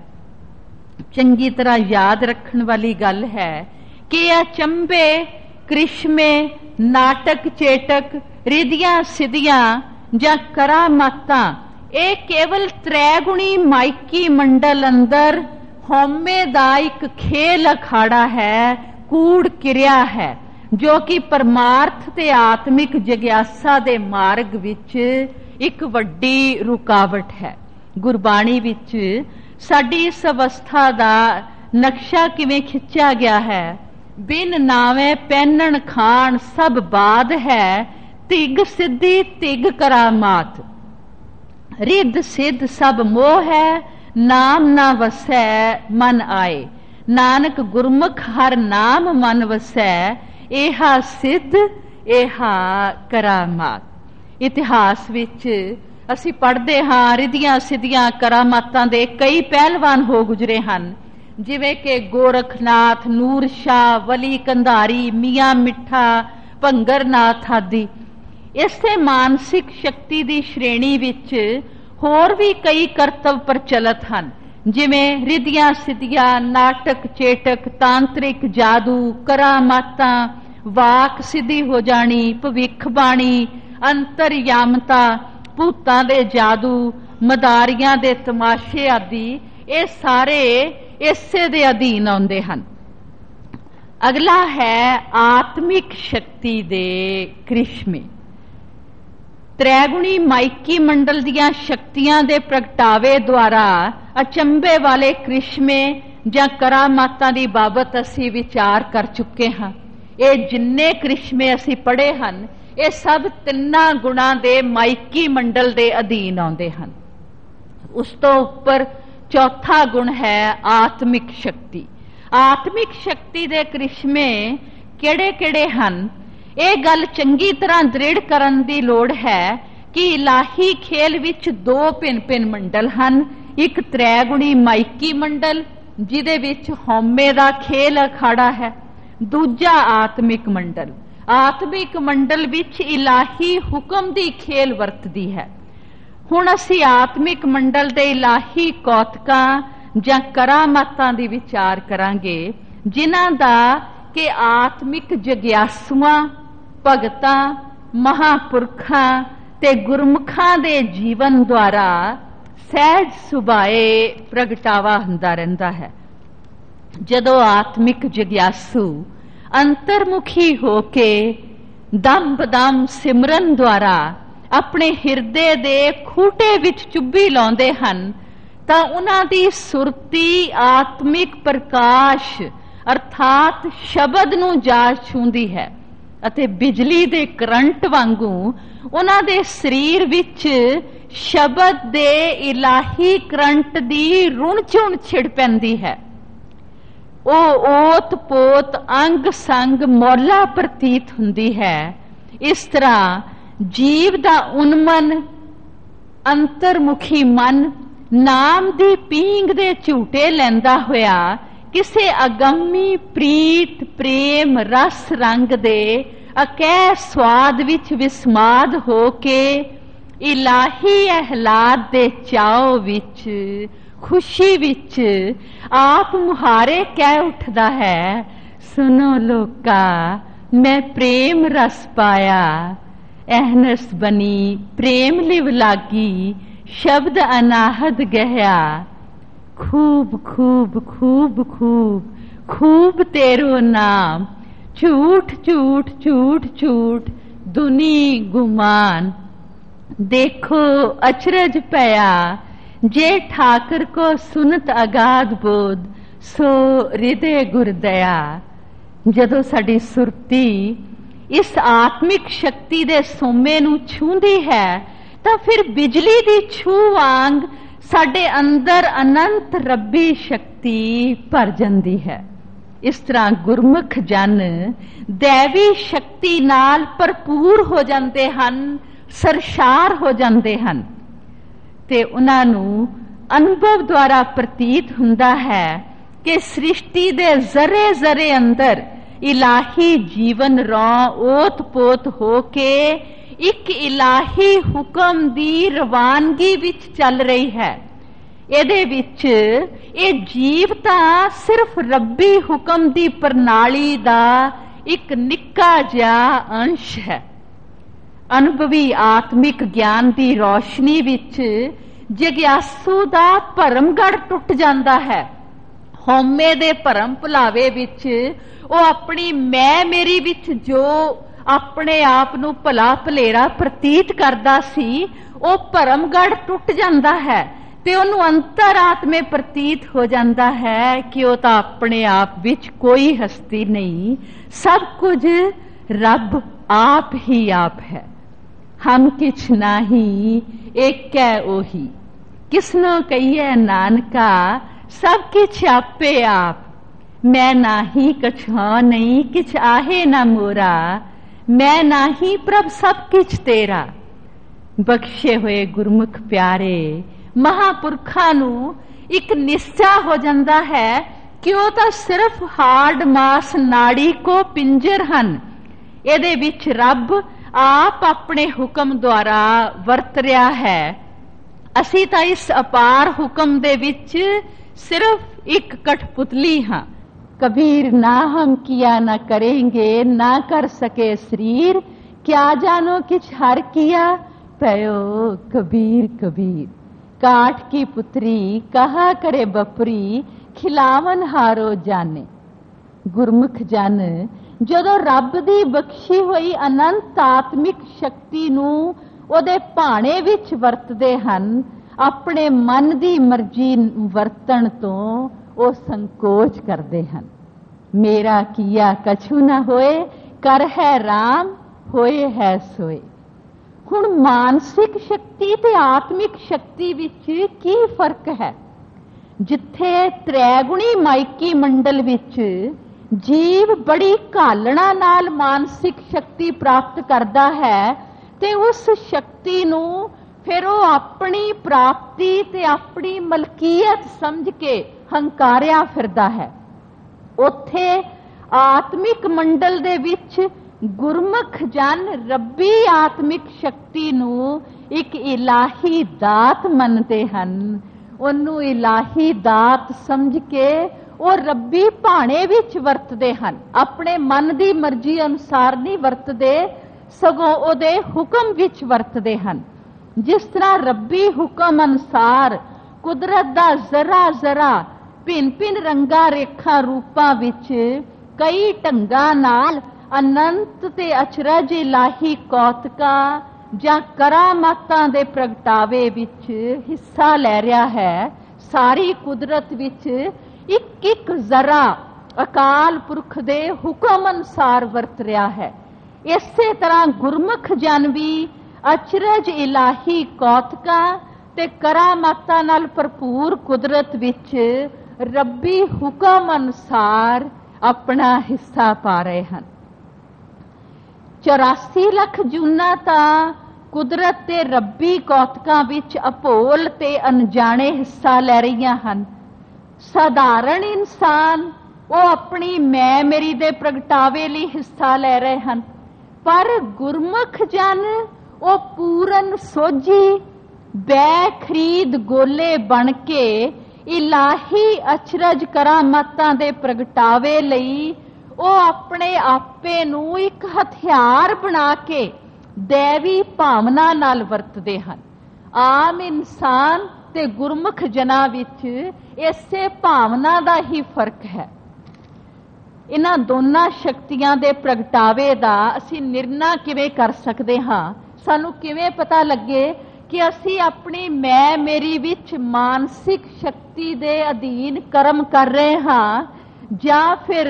S1: ਚੰਗੀ ਤਰ੍ਹਾਂ ਯਾਦ ਰੱਖਣ ਵਾਲੀ ਗੱਲ ਹੈ ਕਿ ਇਹ ਅਚੰਭੇ, ਕ੍ਰਿਸ਼ਮੇ, ਨਾਟਕ ਚੇਟਕ, ਰਿਧੀਆਂ ਸਿੱਧੀਆਂ ਜਾਂ ਕਰਾਮਾਤਾਂ ਇਹ ਕੇਵਲ ਤ੍ਰੈਗੁਣੀ ਮਾਇਕੀ ਮੰਡਲ ਅੰਦਰ ਹਉਮੈ ਦਾ ਇੱਕ ਖੇਲ ਅਖਾੜਾ ਹੈ, ਕੂੜ ਕਿਰਿਆ ਹੈ, ਜੋ ਕਿ ਪਰਮਾਰਥ ਤੇ ਆਤਮਿਕ ਜਗਿਆਸਾ ਦੇ ਮਾਰਗ ਵਿੱਚ ਇੱਕ ਵੱਡੀ ਰੁਕਾਵਟ ਹੈ। ਗੁਰਬਾਣੀ ਵਿੱਚ ਸਾਡੀ ਇਸ ਅਵਸਥਾ ਦਾ ਨਕਸ਼ਾ ਕਿਵੇਂ ਖਿੱਚਿਆ ਗਿਆ ਹੈ। ਬਿਨ ਨਾਵੇਂ ਪਹਿਨਣ ਖਾਣ ਸਭ ਬਾਦ ਹੈ, ਤਿਗ ਸਿੱਧੀ ਤਿਗ ਕਰਾਮਾਤ, ਰਿੱਧ ਸਿੱਧ ਸਭ ਮੋਹ ਹੈ, ਨਾਮ ਨਾ ਵਸੈ ਮਨ ਆਏ, ਨਾਨਕ ਗੁਰਮੁਖ ਹਰ ਨਾਮ ਮਨ ਵਸੈ, ਇਹਾ ਸਿੱਧ ਇਹਾ ਕਰਾਮਾਤ। ਇਤਿਹਾਸ ਵਿੱਚ ਅਸੀਂ ਪੜ੍ਹਦੇ ਹਾਂ ਰਿਧੀਆਂ ਸਿੱਧੀਆਂ ਕਰਾਮਾਤਾਂ ਦੇ ਕਈ ਪਹਿਲਵਾਨ ਹੋ ਗੁਜ਼ਰੇ ਹਨ, ਜਿਵੇਂ ਕਿ ਗੋਰਖਨਾਥ, ਨੂਰ ਸ਼ਾਹ, ਵਲੀ ਕੰਧਾਰੀ, ਮੀਆਂ ਮਿੱਠਾ, ਭੰਗਰਨਾਥ ਆਦਿ। ਇਸੇ ਮਾਨਸਿਕ ਸ਼ਕਤੀ ਦੀ ਸ਼੍ਰੇਣੀ ਵਿੱਚ ਹੋਰ ਵੀ ਕਈ ਕਰਤਵ ਪ੍ਰਚਲਿਤ ਹਨ, ਜਿਵੇਂ ਰਿਧੀਆਂ ਸਿੱਧੀਆਂ, ਨਾਟਕ ਚੇਟਕ, ਤਾਂਤਰਿਕ ਜਾਦੂ, ਕਰਾਮਾਤਾਂ, ਵਾਕ ਸਿੱਧੀ ਹੋ ਜਾਣੀ, ਭਵਿੱਖਬਾਣੀ, ਅੰਤਰਯਾਮਤਾ, ਭੂਤਾਂ ਦੇ ਜਾਦੂ, ਮਦਾਰੀਆਂ ਦੇ ਤਮਾਸ਼ੇ ਆਦਿ। ਇਹ ਸਾਰੇ ਇਸੇ ਦੇ ਅਧੀਨ ਆਉਂਦੇ ਹਨ। ਅਗਲਾ ਹੈ ਆਤਮਿਕ ਸ਼ਕਤੀ ਦੇ ਕ੍ਰਿਸ਼ਮੇ। ਤ੍ਰੈਗੁਣੀ ਮਾਇਕੀ ਮੰਡਲ ਦੀਆਂ ਸ਼ਕਤੀਆਂ ਦੇ ਪ੍ਰਗਟਾਵੇ ਦੁਆਰਾ ਅਚੰਭੇ ਵਾਲੇ ਕ੍ਰਿਸ਼ਮੇ ਜਾਂ ਕਰਾਮਾਤਾਂ ਦੀ ਬਾਬਤ ਅਸੀਂ ਵਿਚਾਰ ਕਰ ਚੁੱਕੇ ਹਾਂ। ਇਹ ਜਿੰਨੇ ਕ੍ਰਿਸ਼ਮੇ ਅਸੀਂ ਪੜ੍ਹੇ ਹਨ, ਇਹ ਸਭ ਤਿੰਨਾਂ ਗੁਣਾਂ ਦੇ ਮਾਇਕੀ ਮੰਡਲ ਦੇ ਅਧੀਨ ਆਉਂਦੇ ਹਨ। ਉਸ ਤੋਂ ਉੱਪਰ ਚੌਥਾ ਗੁਣ ਹੈ ਆਤਮਿਕ ਸ਼ਕਤੀ। ਆਤਮਿਕ ਸ਼ਕਤੀ ਦੇ ਕ੍ਰਿਸ਼ਮੇ ਕਿਹੜੇ ਕਿਹੜੇ ਹਨ, ਇਹ ਗੱਲ ਚੰਗੀ ਤਰ੍ਹਾਂ ਦ੍ਰਿੜ ਕਰਨ ਦੀ ਲੋੜ ਹੈ ਕਿ ਇਲਾਹੀ ਖੇਲ ਵਿੱਚ ਦੋ ਭਿੰਨ ਭਿੰਨ ਮੰਡਲ ਹਨ। ਇੱਕ ਤ੍ਰੈਗੁਣੀ ਮਾਇਕੀ ਮੰਡਲ, ਜਿਹਦੇ ਵਿੱਚ ਹਉਮੈ ਦਾ ਖੇਲ ਅਖਾੜਾ ਹੈ। ਦੂਜਾ ਆਤਮਿਕ ਮੰਡਲ। ਆਤਮਿਕ ਮੰਡਲ ਵਿੱਚ ਇਲਾਹੀ ਹੁਕਮ ਦੀ ਖੇਲ ਵਰਤਦੀ ਹੈ। ਹੁਣ ਅਸੀਂ ਆਤਮਿਕ ਮੰਡਲ ਦੇ ਇਲਾਹੀ ਕੌਤਕਾਂ ਜਾਂ ਕਰਾਮਾਤਾਂ ਦੀ ਵਿਚਾਰ ਕਰਾਂਗੇ, ਜਿਨ੍ਹਾਂ ਦਾ ਕਿ ਆਤਮਿਕ ਜਗਿਆਸੂਆਂ, ਭਗਤਾਂ, ਮਹਾਂਪੁਰਖਾਂ ਤੇ ਗੁਰਮੁਖਾਂ ਦੇ ਜੀਵਨ ਦੁਆਰਾ ਸਹਿਜ ਸੁਭਾਏ ਪ੍ਰਗਟਾਵਾ ਹੁੰਦਾ ਰਹਿੰਦਾ ਹੈ। ਜਦੋਂ ਆਤਮਿਕ ਜਗਿਆਸੂ ਅੰਤਰਮੁਖੀ ਹੋ ਕੇ ਦਮ ਬਦਮ ਸਿਮਰਨ ਦੁਆਰਾ ਆਪਣੇ ਹਿਰਦੇ ਦੇ ਖੂਟੇ ਵਿੱਚ ਚੁੱਭੀ ਲਾਉਂਦੇ ਹਨ, ਤਾਂ ਉਹਨਾਂ ਦੀ ਸੁਰਤੀ ਆਤਮਿਕ ਪ੍ਰਕਾਸ਼ ਅਰਥਾਤ ਸ਼ਬਦ ਨੂੰ ਜਾ ਛੂੰਹਦੀ ਹੈ ਅਤੇ ਬਿਜਲੀ ਦੇ ਕਰੰਟ ਵਾਂਗੂ ਉਹਨਾਂ ਦੇ ਸਰੀਰ ਵਿੱਚ ਸ਼ਬਦ ਦੇ ਇਲਾਹੀ ਕਰੰਟ ਦੀ ਰੁਣ ਚੁਣ ਛਿੜ ਪੈਂਦੀ ਹੈ। ਉਹ ਓਤ ਪੋਤ ਅੰਗ ਸੰਗ ਮੌਲਾ ਪ੍ਰਤੀਤ ਹੁੰਦੀ ਹੈ। ਇਸ ਤਰ੍ਹਾਂ ਜੀਵ ਦਾ ਉਨਮਨ ਅੰਤਰਮੁਖੀ ਮਨ ਨਾਮ ਦੀ ਪੀਂਘ ਦੇ ਝੂਟੇ ਲੈਂਦਾ ਹੋਇਆ ਕਿਸੇ ਅਗੰਮੀ ਪ੍ਰੀਤ ਪ੍ਰੇਮ ਰਸ ਰੰਗ ਦੇ ਅਕਹਿ ਸਵਾਦ ਵਿੱਚ ਵਿਸਮਾਦ ਹੋ ਕੇ ਇਲਾਹੀ ਅਹਿਲਾਦ ਦੇ ਚਾਉ ਵਿੱਚ, ਖੁਸ਼ੀ ਵਿੱਚ ਆਪ ਮੁਹਾਰੇ ਕਹਿ ਉੱਠਦਾ ਹੈ, ਸੁਨੋ ਲੋਕਾ ਮੈਂ ਪ੍ਰੇਮ ਰਸ ਪਾਇਆ, ਅਹਨਸ ਬਣੀ ਪ੍ਰੇਮ ਲਿਵ ਲਾਗੀ, ਸ਼ਬਦ ਅਨਾਹਦ ਗਹਿਆ, खूब खूब खूब खूब खूब तेरो नाम, झूठ झूठ झूठ झूठ दुनी गुमान, देखो अचरज पया जे ठाकर को सुनत अगाध बोध, सो हृदय गुरदया। ਜਦੋਂ ਸਾਡੀ ਸੁਰਤੀ ਇਸ ਆਤਮਿਕ ਸ਼ਕਤੀ ਦੇ ਸੋਮੇ ਨੂੰ ਛੂੰਹਦੀ ਹੈ, ਤਾਂ ਫਿਰ ਬਿਜਲੀ ਦੀ ਛੂਹ ਵਾਂਗ ਸਾਡੇ ਅੰਦਰ ਅਨੰਤ ਰੱਬੀ ਸ਼ਕਤੀ ਭਰ ਜਾਂਦੀ ਹੈ। ਇਸ ਤਰ੍ਹਾਂ ਗੁਰਮੁਖ ਜਨ ਦੇਵੀ ਸ਼ਕਤੀ ਨਾਲ ਭਰਪੂਰ ਹੋ ਜਾਂਦੇ ਹਨ, ਸਰਸ਼ਾਰ ਹੋ ਜਾਂਦੇ ਹਨ ਤੇ ਉਹਨਾਂ ਨੂੰ ਅਨੁਭਵ ਦੁਆਰਾ ਪ੍ਰਤੀਤ ਹੁੰਦਾ ਹੈ ਕਿ ਸ੍ਰਿਸ਼ਟੀ ਦੇ ਜ਼ਰੇ ਜ਼ਰੇ ਅੰਦਰ ਇਲਾਹੀ ਜੀਵਨ ਰੌਂ ਓਤ ਪੋਤ ਹੋ ਕੇ ਇੱਕ ਇਲਾਹੀ ਹੁਕਮ ਦੀ ਰਵਾਨਗੀ ਵਿੱਚ ਚੱਲ ਰਹੀ ਹੈ। ਇਹਦੇ ਵਿੱਚ ਇਹ ਜੀਵ ਤਾਂ ਸਿਰਫ ਰੱਬੀ ਹੁਕਮ ਦੀ ਪ੍ਰਣਾਲੀ ਦਾ ਇੱਕ ਨਿੱਕਾ ਜਿਹਾ ਅੰਸ਼ ਹੈ। ਅਨੁਭਵੀ ਆਤਮਿਕ ਗਿਆਨ ਦੀ ਰੌਸ਼ਨੀ ਵਿੱਚ ਜਗਿਆਸੂ ਦਾ ਭਰਮਗੜ ਟੁੱਟ ਜਾਂਦਾ ਹੈ। ਹਉਮੈ ਦੇ ਭਰਮ ਭੁਲਾਵੇ ਵਿੱਚ ਉਹ ਆਪਣੀ ਮੈਂ ਮੇਰੀ ਵਿੱਚ ਜੋ ਆਪਣੇ ਆਪ ਨੂੰ ਭਲਾ ਭਲੇਰਾ ਪ੍ਰਤੀਤ ਕਰਦਾ ਸੀ, ਉਹ ਭਰਮਗੜ ਟੁੱਟ ਜਾਂਦਾ ਹੈ ਤੇ ਉਹਨੂੰ ਅੰਤਰਾਤਮੇ ਪ੍ਰਤੀਤ ਹੋ ਜਾਂਦਾ ਹੈ ਕਿ ਉਹ ਤਾਂ ਆਪਣੇ ਆਪ ਵਿੱਚ ਕੋਈ ਹਸਤੀ ਨਹੀਂ, ਸਭ ਕੁਝ ਰੱਬ ਆਪ ਹੀ ਆਪ ਹੈ। ਹਮ ਕਿਛ ਨਾਹੀ ਏਕੈ ਉਹੀ, ਕਿਸਨੋ ਕਹੀਏ ਨਾਨਕਾ ਸਭ ਕਿਛ ਆਪੇ ਆਪ, ਮੈਂ ਨਾਹੀ ਕਛ ਹਾਂ ਨਹੀਂ ਕਿਛ ਆਹੇ ਨਾ ਮੋਰਾ, ਮੈਂ ਨਾਹੀ ਪ੍ਰਭ ਸਭ ਕਿਛ ਤੇਰਾ। ਬਖਸ਼ੇ ਹੋਏ ਗੁਰਮੁਖ ਪਿਆਰੇ, ਮਹਾਂਪੁਰਖਾਂ ਨੂੰ ਇੱਕ ਨਿਸ਼ਚਾ ਹੋ ਜਾਂਦਾ ਹੈ ਕਿ ਉਹ ਤਾਂ ਸਿਰਫ ਹਾਰਡ ਮਾਸ ਨਾੜੀ ਕੋ ਪਿੰਜਰ ਹਨ। ਇਹਦੇ ਵਿੱਚ ਰੱਬ ਆਪ ਆਪਣੇ ਹੁਕਮ ਦੁਆਰਾ ਵਰਤ ਰਿਹਾ ਹੈ। ਅਸੀਂ ਤਾਂ ਇਸ ਅਪਾਰ ਹੁਕਮ ਦੇ ਵਿੱਚ ਸਿਰਫ ਇੱਕ ਕਠਪੁਤਲੀ ਹਾਂ। कबीर ना हम किया ना करेंगे, ना कर सके शरीर, क्या जानो किछ हर किया, पयो कबीर कबीर। काठ की पुत्री कहा करे बपरी, खिलावन हारो जाने। गुरमुख जन ਜਦੋਂ ਰੱਬ ਦੀ ਬਖਸ਼ੀ ਹੋਈ ਅਨੰਤ ਆਤਮਿਕ ਸ਼ਕਤੀ ਨੂੰ ਉਹਦੇ ਭਾਣੇ ਵਿੱਚ ਵਰਤਦੇ ਹਨ, ਆਪਣੇ ਮਨ ਦੀ ਮਰਜ਼ੀ ਵਰਤਣ ਤੋਂ ਉਹ ਸੰਕੋਚ ਕਰਦੇ ਹਨ। ਮੇਰਾ ਕੀਆ ਕਛੂ ਨਾ ਹੋਏ, ਕਰ ਹੈ ਰਾਮ, ਹੋਏ ਹੈ ਸੋਏ। ਹੁਣ ਮਾਨਸਿਕ ਸ਼ਕਤੀ ਤੇ ਆਤਮਿਕ ਸ਼ਕਤੀ ਵਿੱਚ ਕੀ ਫਰਕ ਹੈ? ਜਿੱਥੇ ਤ੍ਰੈਗੁਣੀ ਮਾਇਕੀ ਮੰਡਲ ਵਿੱਚ ਜੀਵ ਬੜੀ ਘਾਲਣਾ ਨਾਲ ਮਾਨਸਿਕ ਸ਼ਕਤੀ ਪ੍ਰਾਪਤ ਕਰਦਾ ਹੈ ਤੇ ਉਸ ਸ਼ਕਤੀ ਨੂੰ ਫਿਰ ਉਹ ਆਪਣੀ ਪ੍ਰਾਪਤੀ ਤੇ ਆਪਣੀ ਮਲਕੀਅਤ ਸਮਝ ਕੇ ਹੰਕਾਰਿਆ ਫਿਰਦਾ ਹੈ। ਉੱਥੇ ਆਤਮਿਕ ਮੰਡਲ ਦੇ ਵਿੱਚ ਗੁਰਮੁਖ ਜਨ ਰੱਬੀ ਆਤਮਿਕ ਸ਼ਕਤੀ ਨੂੰ ਇੱਕ ਇਲਾਹੀ ਦਾਤ ਮੰਨਦੇ ਹਨ। ਉਹਨੂੰ ਇਲਾਹੀ ਦਾਤ ਸਮਝ ਕੇ ਉਹ ਰੱਬੀ ਭਾਣੇ ਵਿੱਚ ਵਰਤਦੇ ਹਨ। ਆਪਣੇ ਮਨ ਦੀ ਮਰਜ਼ੀ ਅਨੁਸਾਰ ਨਹੀਂ ਵਰਤਦੇ, ਸਗੋਂ ਉਹਦੇ ਹੁਕਮ ਵਿੱਚ ਵਰਤਦੇ ਹਨ। ਜਿਸ ਤਰ੍ਹਾਂ ਰੱਬੀ ਹੁਕਮ ਅਨੁਸਾਰ ਕੁਦਰਤ ਦਾ ਜ਼ਰਾ ਜ਼ਰਾ ਭਿੰਨ ਭਿੰਨ ਰੰਗਾਂ ਰੇਖਾ ਰੂਪਾਂ ਵਿੱਚ ਕਈ ਢੰਗਾਂ ਨਾਲ ਅਨੰਤ ਤੇ ਅਚਰਜ ਇਲਾਹੀ ਕੌਤਕਾਂ ਜਾਂ ਕਰਾਮਾਤਾਂ ਦੇ ਪ੍ਰਗਟਾਵੇ ਵਿੱਚ ਹਿੱਸਾ ਲੈ ਰਿਹਾ ਹੈ, ਸਾਰੀ ਕੁਦਰਤ ਵਿੱਚ ਇੱਕ ਇੱਕ ਜ਼ਰਾ ਅਕਾਲ ਪੁਰਖ ਦੇ ਹੁਕਮ ਅਨੁਸਾਰ ਵਰਤ ਰਿਹਾ ਹੈ। ਇਸੇ ਤਰ੍ਹਾਂ ਗੁਰਮੁਖ ਜਨ ਵੀ ਅਚਰਜ ਇਲਾਹੀ ਕੌਤਕਾਂ ਤੇ ਕਰਾਮਾਤਾਂ ਨਾਲ ਭਰਪੂਰ ਕੁਦਰਤ ਵਿੱਚ ਰੱਬੀ ਹੁਕਮ ਅਨੁਸਾਰ ਆਪਣਾ ਹਿੱਸਾ ਪਾ ਰਹੇ ਹਨ। ਚੁਰਾਸੀ ਲੱਖ ਜੂਨਾਂ ਤਾਂ ਕੁਦਰਤ ਤੇ ਰੱਬੀ ਕੌਤਕਾਂ ਵਿੱਚ ਅਭੋਲ ਤੇ ਅਣਜਾਣੇ ਹਿੱਸਾ ਲੈ ਰਹੀਆਂ ਹਨ। ਸਾਧਾਰਨ ਇਨਸਾਨ ਉਹ ਆਪਣੀ ਮੈਂ ਮੇਰੀ ਦੇ ਪ੍ਰਗਟਾਵੇ ਲਈ ਹਿੱਸਾ ਲੈ ਰਹੇ ਹਨ, ਪਰ ਗੁਰਮੁਖ ਜਨ ਉਹ ਪੂਰਨ ਸੋਝੀ ਬੈ ਖਰੀਦ ਗੋਲੇ ਬਣ ਕੇ ਇਲਾਹੀ ਅਚਰਜ ਕਰਾਮਾਤਾਂ ਦੇ ਪ੍ਰਗਟਾਵੇ ਲਈ ਉਹ ਆਪਣੇ ਆਪੇ ਨੂੰ ਇੱਕ ਹਥਿਆਰ ਬਣਾ ਕੇ ਦੇਵੀ ਭਾਵਨਾ ਨਾਲ ਵਰਤਦੇ ਹਨ। ਆਮ ਇਨਸਾਨ ਤੇ ਗੁਰਮੁਖ ਜਨਾਂ ਵਿੱਚ ਇਸੇ ਭਾਵਨਾ ਦਾ ਹੀ ਫਰਕ ਹੈ। ਇਹਨਾਂ ਦੋਨਾਂ ਸ਼ਕਤੀਆਂ ਦੇ ਪ੍ਰਗਟਾਵੇ ਦਾ ਅਸੀਂ ਨਿਰਣਾ ਕਿਵੇਂ ਕਰ ਸਕਦੇ ਹਾਂ? ਸਾਨੂੰ ਕਿਵੇਂ ਪਤਾ ਲੱਗੇ ਕਿ ਅਸੀਂ ਆਪਣੀ ਮੈਂ ਮੇਰੀ ਵਿੱਚ ਮਾਨਸਿਕ ਸ਼ਕਤੀ ਦੇ ਅਧੀਨ ਕਰਮ ਕਰ ਰਹੇ ਹਾਂ ਜਾਂ ਫਿਰ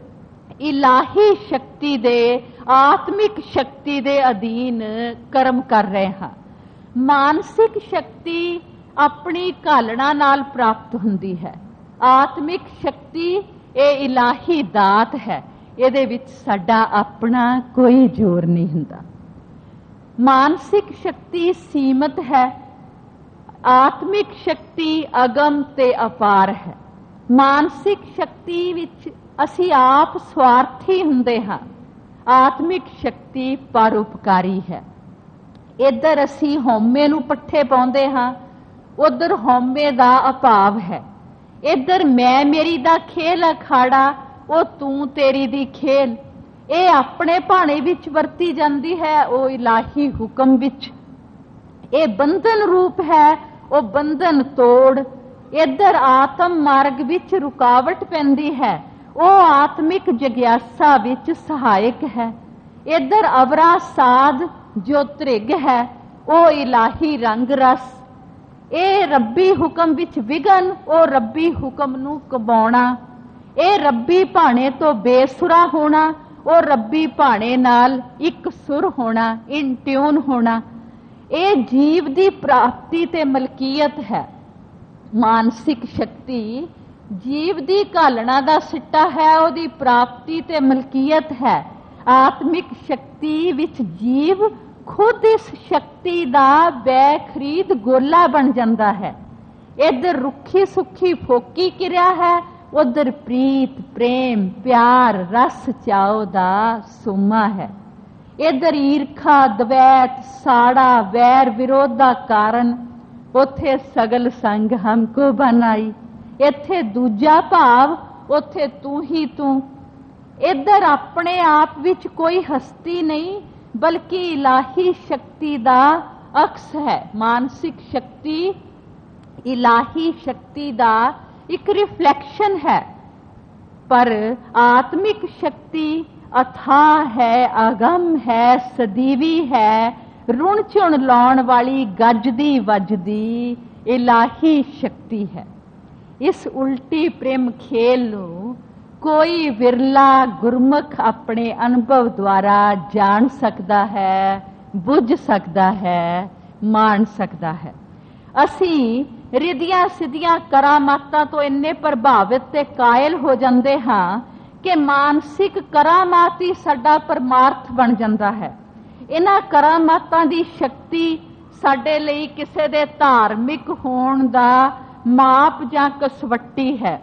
S1: ਇਲਾਹੀ ਸ਼ਕਤੀ ਦੇ ਆਤਮਿਕ ਸ਼ਕਤੀ ਦੇ ਅਧੀਨ ਕਰਮ ਕਰ ਰਹੇ ਹਾਂ? ਮਾਨਸਿਕ ਸ਼ਕਤੀ ਆਪਣੀ ਘਾਲਣਾ ਨਾਲ ਪ੍ਰਾਪਤ ਹੁੰਦੀ ਹੈ। ਆਤਮਿਕ ਸ਼ਕਤੀ ਇਹ ਇਲਾਹੀ ਦਾਤ ਹੈ, ਇਹਦੇ ਵਿੱਚ ਸਾਡਾ ਆਪਣਾ ਕੋਈ ਜ਼ੋਰ ਨਹੀਂ ਹੁੰਦਾ। ਮਾਨਸਿਕ ਸ਼ਕਤੀ ਸੀਮਤ ਹੈ, ਆਤਮਿਕ ਸ਼ਕਤੀ ਅਗਮ ਤੇ ਅਪਾਰ ਹੈ। ਮਾਨਸਿਕ ਸ਼ਕਤੀ ਵਿੱਚ ਅਸੀਂ ਆਪ ਸਵਾਰਥੀ ਹੁੰਦੇ ਹਾਂ, ਆਤਮਿਕ ਸ਼ਕਤੀ ਪਰਉਪਕਾਰੀ ਹੈ। ਇੱਧਰ ਅਸੀਂ ਹਉਮੈ ਨੂੰ ਪੱਠੇ ਪਾਉਂਦੇ ਹਾਂ, ਉਧਰ ਹਉਮੈ ਦਾ ਅਭਾਵ ਹੈ। ਇੱਧਰ ਮੈਂ ਮੇਰੀ ਦਾ ਖੇਲ ਅਖਾੜਾ, ਉਹ ਤੂੰ ਤੇਰੀ ਦੀ ਖੇਲ। ਇਹ ਆਪਣੇ ਭਾਣੇ ਵਿੱਚ ਵਰਤੀ ਜਾਂਦੀ ਹੈ, ਉਹ ਇਲਾਹੀ ਹੁਕਮ ਵਿੱਚ। ਇਹ ਬੰਧਨ ਰੂਪ ਹੈ, ਉਹ ਬੰਧਨ ਤੋੜ। ਇੱਧਰ ਆਤਮ ਮਾਰਗ ਵਿੱਚ ਰੁਕਾਵਟ ਪੈਂਦੀ ਹੈ, ਉਹ ਆਤਮਿਕ ਜਗਿਆਸਾ ਵਿੱਚ ਸਹਾਇਕ ਹੈ। ਇੱਧਰ ਅਵਰਾ ਸਾਧ ਜੋ ਤ੍ਰਿਗ ਹੈ, ਉਹ ਇਲਾਹੀ ਰੰਗ ਰਸ। ਇਹ ਰੱਬੀ ਹੁਕਮ ਵਿੱਚ ਵਿਗਨ, ਉਹ ਰੱਬੀ ਹੁਕਮ ਨੂੰ ਕਬਾਉਣਾ। ਇਹ ਰੱਬੀ ਭਾਣੇ ਤੋਂ ਬੇਸੁਰਾ ਹੋਣਾ, ਉਹ ਰੱਬੀ ਭਾਣੇ ਨਾਲ ਇੱਕ ਸੁਰ ਹੋਣਾ, ਇਨ ਟਿਊਨ ਹੋਣਾ। ਇਹ ਜੀਵ ਦੀ ਪ੍ਰਾਪਤੀ ਤੇ ਮਲਕੀਅਤ ਹੈ। ਮਾਨਸਿਕ ਸ਼ਕਤੀ ਜੀਵ ਦੀ ਘਾਲਣਾ ਦਾ ਸਿੱਟਾ ਹੈ, ਉਹਦੀ ਪ੍ਰਾਪਤੀ ਤੇ ਮਲਕੀਅਤ ਹੈ। ਆਤਮਿਕ ਸ਼ਕਤੀ ਵਿੱਚ ਜੀਵ खुद इस शक्ति दा बेखरीद गोला बन जाता है। इधर रुखी सुखी फोकी किरिया है, उधर प्रीत प्रेम प्यार रस चाओ दा सोमा है। इधर ईर्खा द्वैत साड़ा वैर विरोध का कारण, उथे सगल संग हमको बनाई। इथे दूजा भाव, उथे तू ही तू। इधर अपने आप विच कोई हस्ती नहीं, बल्कि इलाही शक्ति दा अक्स है। मानसिक शक्ति इलाही शक्ति दा एक रिफ्लैक्शन है, पर आत्मिक शक्ति अथाह है, अगम है, सदीवी है, रुण चुण लाउण वाली गजदी वजदी इलाही शक्ति है। इस उल्टी प्रेम खेल नूं कोई विरला गुरमुख अपने अनुभव द्वारा जान सकता है, बुझ सकता है, मान सकता है। असी रिदियां सिद्धियां करामातां तो इन्ने प्रभावित ते कायल हो जाते हाँ कि मानसिक करामात ही साडा परमार्थ बन जाता है। इन्हां करामातां दी शक्ति साडे लई किसे दे धार्मिक होण दा माप जां कसवट्टी है,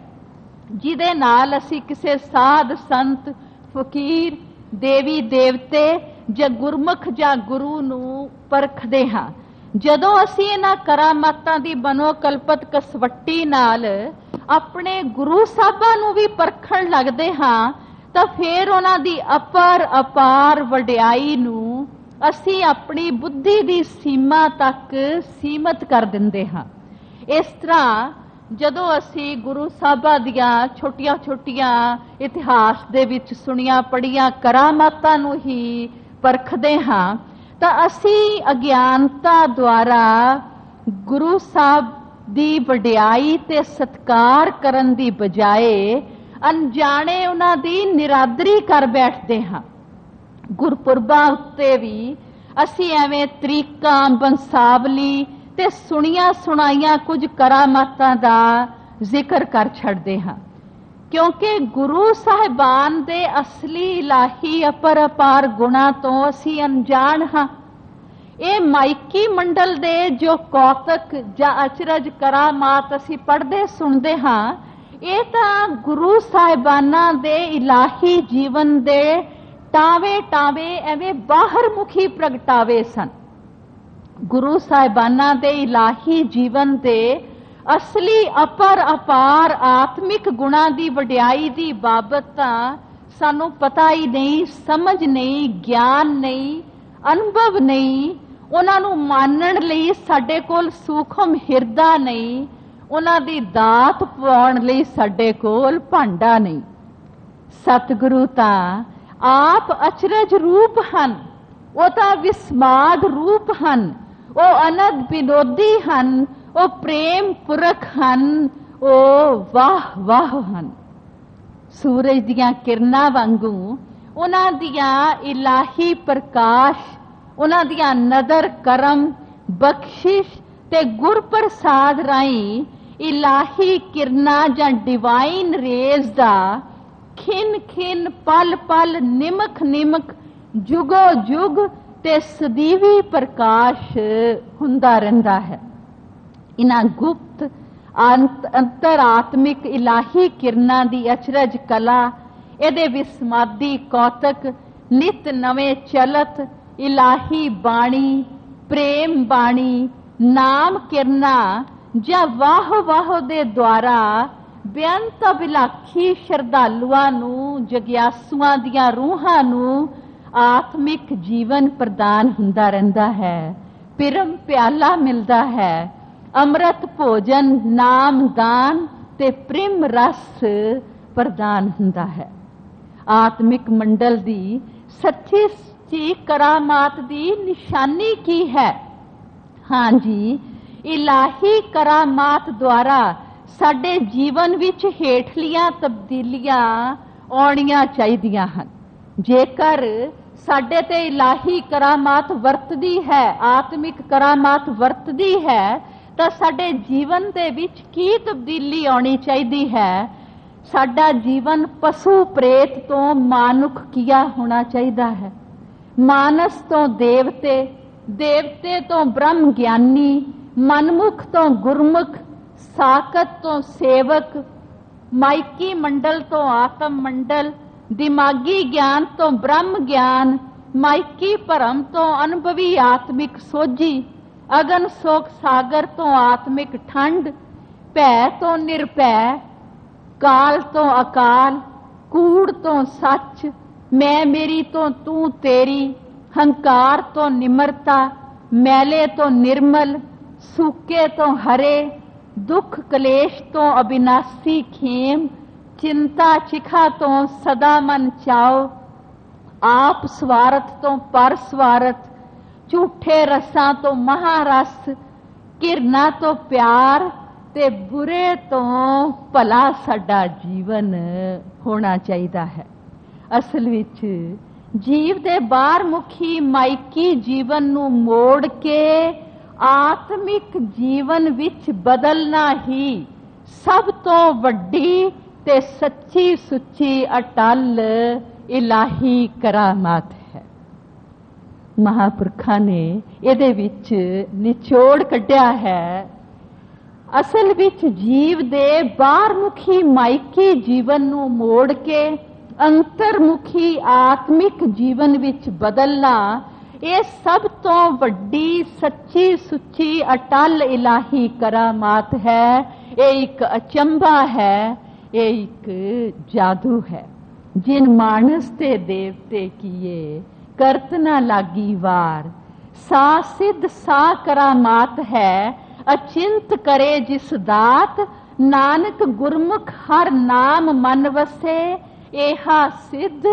S1: जिहदे नाल असी किसे साध संत फकीर देवी देवते जां गुरमुख जां गुरु नूं परखदे हां। जदों असी इन्हां करामातां दी बनोकल्पत कसवट्टी नाल अपने गुरु साहबां नूं भी परखण लगदे हां, तां फिर उन्हां दी अपर अपार वडियाई नूं असी अपनी बुद्धि दी सीमा तक सीमित कर दिंदे हां। इस तरह जदों असी गुरु साहबां दियां छोटियां छोटियां इतिहास दे विच सुनियां पढ़ियां करामातां नूं ही परखदे हां, तां असी अज्ञानता द्वारा गुरु साहब दी वडियाई ते सत्कार करन दी बजाए अनजाने उन्हां दी निरादरी कर बैठदे हां। गुरपुरबां उत्ते भी असी एवें तरीकां बंसावली ते सुनिया सुनाइया कुछ करामातां दा जिक्र कर छड़दे हां, क्योंकि गुरु साहिबान दे असली इलाही अपर अपार गुणा तो असी अनजान हां। ये माइकी मंडल दे जो कौतक जां अचरज करामात असी पढ़दे सुनदे हां, ये तां गुरु साहिबाना दे इलाही जीवन दे टावे टावे एवें बाहर मुखी प्रगटावे सन। गुरु साहिबाना दे इलाही जीवन दे असली अपर अपार आत्मिक गुणा दी वडियाई दी बाबत तां सानू पता ही नहीं, समझ नहीं, ज्ञान नहीं, अनुभव नहीं। उन्हां नू मानण लई साडे कोल सूखम हिरदा नहीं, उन्हां दी दात पाउण लई साडे कोल भांडा नहीं। सतगुरु तां आप अचरज रूप हन, वो तां विस्माद रूप हन, वो अनंत विनोदी हन, वो प्रेम पुरख हन, वो वाह वाह हन। सूरज दियां किरणां वांगू उन्हां दियां इलाही प्रकाश, उन्हां दियां नदर करम बख्शिश ते गुर प्रसाद राई इलाही किरणां जां डिवाइन रेज दा खिन खिन पल पल निमक निमक जुगो जुग ते सदीवी प्रकाश हुंदा रहिंदा है। इन्हां गुप्त अंतरात्मिक इलाही किरणां दी अचरज कला, इहदे विस्मादी कौतक, नित नवें चलत इलाही बाणी, प्रेम बाणी, नाम किरणां जां वाह वाह दे द्वारा बेअंत अभिलाखी श्रद्धालुआं नूं, जग्यासुआं दियां रूहां नूं आत्मिक जीवन प्रदान हुंदा रहिंदा है। पिरम प्याला मिलदा है, अमृत भोजन नाम दान ते प्रेम रस प्रदान हुंदा है। आत्मिक मंडल दी सच्ची सच्ची करामात दी निशानी की है? हाँ जी, इलाही करामात द्वारा साडे जीवन विच हेठलियां तब्दीलियां आउणियां चाहीदियां हन। जेकर साडे ते इलाही करामात वरतदी है, आत्मिक करामात वरतदी है, तां साडे जीवन दे विच की तब्दीली आउणी चाहीदी है? साडा जीवन पशु प्रेत तो मानुख किया होना चाहिदा है।
S2: ਮਾਨਸ ਤੋਂ ਦੇਵਤੇ, ਦੇਵਤੇ ਤੋਂ ਬ੍ਰਹਮ ਗਿਆਨੀ, ਮਨਮੁਖ ਤੋਂ ਗੁਰਮੁਖ, ਸਾਕਤ ਤੋਂ ਸੇਵਕ, ਮਾਇਕੀ ਮੰਡਲ ਤੋਂ ਆਤਮ ਮੰਡਲ, ਦਿਮਾਗੀ ਗਿਆਨ ਤੋਂ ਬ੍ਰਹਮ ਗਿਆਨ, ਮਾਇਕੀ ਭਰਮ ਤੋਂ ਅਨੁਭਵੀ ਆਤਮਿਕ ਸੋਝੀ, ਅਗਨ ਸੋਕ ਸਾਗਰ ਤੋਂ ਆਤਮਿਕ ਠੰਡ, ਭੈ ਤੋਂ ਨਿਰਭੈ, ਕਾਲ ਤੋਂ ਅਕਾਲ, ਕੂੜ ਤੋਂ ਸੱਚ, ਮੈਂ ਮੇਰੀ ਤੋਂ ਤੂੰ ਤੇਰੀ, ਹੰਕਾਰ ਤੋਂ ਨਿਮਰਤਾ, ਮੈਲੇ ਤੋਂ ਨਿਰਮਲ, ਸੂਕੇ ਤੋਂ ਹਰੇ, ਦੁੱਖ ਕਲੇਸ਼ ਤੋਂ ਅਬਿਨਾਸੀ ਖੇਮ, ਚਿੰਤਾ ਚਿਖਾ ਤੋਂ ਸਦਾ ਮਨ ਚਾਓ, ਆਪ ਸਵਾਰਥ ਤੋਂ ਪਰ ਸਵਾਰਥ, ਝੂਠੇ ਰਸਾਂ ਤੋਂ ਮਹਾਰਸ, ਘਿਰਨਾ ਤੋਂ ਪਿਆਰ ਤੇ ਬੁਰੇ ਤੋਂ ਭਲਾ ਸਾਡਾ ਜੀਵਨ ਹੋਣਾ ਚਾਹੀਦਾ ਹੈ। ਅਸਲ ਵਿੱਚ ਜੀਵ ਦੇ ਬਾਹਰਮੁਖੀ ਮਾਇਕੀ ਜੀਵਨ ਨੂੰ ਮੋੜ ਕੇ ਆਤਮਿਕ ਜੀਵਨ ਵਿੱਚ ਬਦਲਣਾ ਹੀ ਸਭ ਤੋਂ ਵੱਡੀ ਤੇ ਸੱਚੀ ਸੁੱਚੀ ਅਟੱਲ ਇਲਾਹੀ ਕਰਾਮਾਤ ਹੈ। ਮਹਾਂਪੁਰਖਾਂ ਨੇ ਇਹਦੇ ਵਿੱਚ ਨਿਚੋੜ ਕੱਢਿਆ ਹੈ। ਅਸਲ ਵਿੱਚ ਜੀਵ ਦੇ ਬਾਹਰਮੁਖੀ ਮਾਇਕੀ ਜੀਵਨ ਨੂੰ ਮੋੜ ਕੇ ਅੰਤਰਮੁਖੀ ਆਤਮਿਕ ਜੀਵਨ ਵਿੱਚ ਬਦਲਣਾ ਇਹ ਸਭ ਤੋਂ ਵੱਡੀ ਸੱਚੀ ਸੁੱਚੀ ਅਟੱਲ ਇਲਾਹੀ ਕਰਾਮਾਤ ਹੈ। ਇਹ ਇੱਕ ਅਚੰਭਾ ਹੈ, ਇਹ ਇੱਕ ਜਾਦੂ ਹੈ। ਜਿਨ ਮਾਨਸ ਤੇ ਦੇਵਤੇ ਕੀਏ ਕਰਤ ਨਾ ਲਾਗੀ ਵਾਰ, ਸਾ ਸਿੱਧ ਸਾ ਕਰਾਮਾਤ ਹੈ, ਅਚਿੰਤ ਕਰੇ ਜਿਸ ਦਾਤ, ਨਾਨਕ ਗੁਰਮੁਖ ਹਰ ਨਾਮ ਮਨ ਵਸੇ, ਇਹਾ ਸਿੱਧ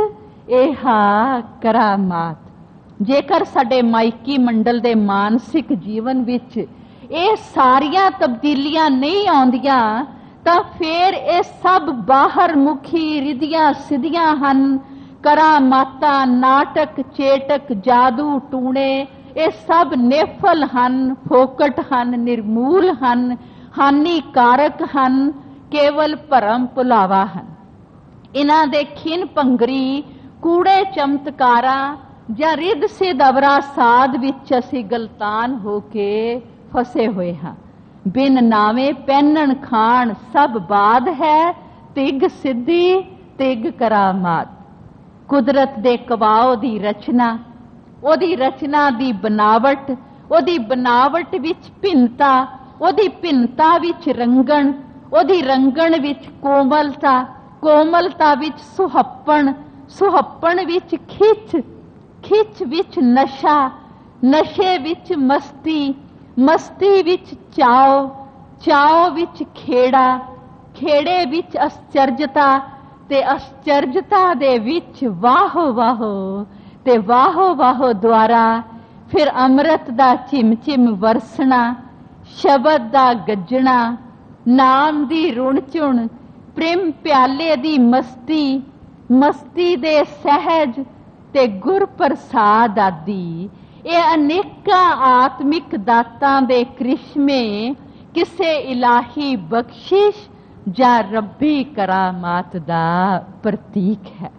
S2: ਇਹਾ ਕਰਾਮਾਤ। ਜੇਕਰ ਸਾਡੇ ਮਾਇਕੀ ਮੰਡਲ ਦੇ ਮਾਨਸਿਕ ਜੀਵਨ ਵਿੱਚ ਇਹ ਸਾਰੀਆਂ ਤਬਦੀਲੀਆਂ ਨਹੀਂ ਆਉਂਦੀਆਂ ਤਾਂ ਫਿਰ ਇਹ ਸਭ ਬਾਹਰ ਮੁਖੀ ਰਿਧੀਆਂ ਸਿੱਧੀਆਂ ਹਨ। ਕਰਾਮਾਤਾਂ, ਨਾਟਕ, ਚੇਟਕ, ਜਾਦੂ, ਟੂਣੇ ਇਹ ਸਭ ਨਿਫਲ ਹਨ, ਫੋਕਟ ਹਨ, ਨਿਰਮੂਲ ਹਨ, ਹਾਨੀਕਾਰਕ ਹਨ, ਕੇਵਲ ਭਰਮ ਭੁਲਾਵਾ ਹਨ। ਇਹਨਾਂ ਦੇ ਖਿਨ ਭੰਗਰੀ ਕੂੜੇ ਚਮਤਕਾਰਾਂ ਜਾਂ ਰਿੱਧ ਸਿੱਧ ਅਵਰਾ ਸਾਧ ਵਿੱਚ ਅਸੀਂ ਗਲਤਾਨ ਹੋ ਕੇ ਫਸੇ ਹੋਏ ਹਾਂ। ਬਿਨ ਨਾਵੇਂ ਪਹਿਨਣ ਖਾਣ ਸਭ ਬਾਦ ਹੈ, ਤਿਗ ਸਿੱਧੀ ਤਿਗ ਕਰਾਮਾਤ। ਕੁਦਰਤ ਦੇ ਕਵਾਓ ਦੀ ਰਚਨਾ, ਉਹਦੀ ਰਚਨਾ ਦੀ ਬਨਾਵਟ, ਉਹਦੀ ਬਨਾਵਟ ਵਿੱਚ ਭਿੰਨਤਾ, ਉਹਦੀ ਭਿੰਨਤਾ ਵਿੱਚ ਰੰਗਣ, ਉਹਦੀ ਰੰਗਣ ਵਿੱਚ ਕੋਮਲਤਾ, ਕੋਮਲਤਾ ਵਿੱਚ ਸੁਹੱਪਣ, ਸੁਹੱਪਣ ਵਿੱਚ ਖਿੱਚ, ਖਿੱਚ ਵਿੱਚ ਨਸ਼ਾ, ਨਸ਼ੇ ਵਿੱਚ ਮਸਤੀ, ਮਸਤੀ ਵਿੱਚ ਚਾਓ, ਚਾਓ ਵਿੱਚ ਖੇੜਾ, ਖੇੜੇ ਵਿੱਚ ਅਸਚਰਜਤਾ ਤੇ ਅਸਚਰਜਤਾ ਦੇ ਵਿੱਚ ਵਾਹੋ ਵਾਹੋ ਤੇ ਵਾਹੋ ਵਾਹੋ ਦੁਆਰਾ ਫਿਰ ਅੰਮ੍ਰਿਤ ਦਾ ਚਿਮ ਚਿਮ ਵਰਸਣਾ, ਸ਼ਬਦ ਦਾ ਗੱਜਣਾ, ਨਾਮ ਦੀ ਰੁਣ ਚੁਣ, ਪ੍ਰੇਮ ਪਿਆਲੇ ਦੀ ਮਸਤੀ, ਮਸਤੀ ਦੇ ਸਹਿਜ ਤੇ ਗੁਰ ਪ੍ਰਸਾਦ ਆਦਿ ਇਹ ਅਨੇਕਾਂ ਆਤਮਿਕ ਦਾਤਾਂ ਦੇ ਕ੍ਰਿਸ਼ਮੇ ਕਿਸੇ ਇਲਾਹੀ ਬਖਸ਼ਿਸ਼ ਜਾਂ ਰੱਬੀ ਕਰਾਮਾਤ ਦਾ ਪ੍ਰਤੀਕ ਹੈ।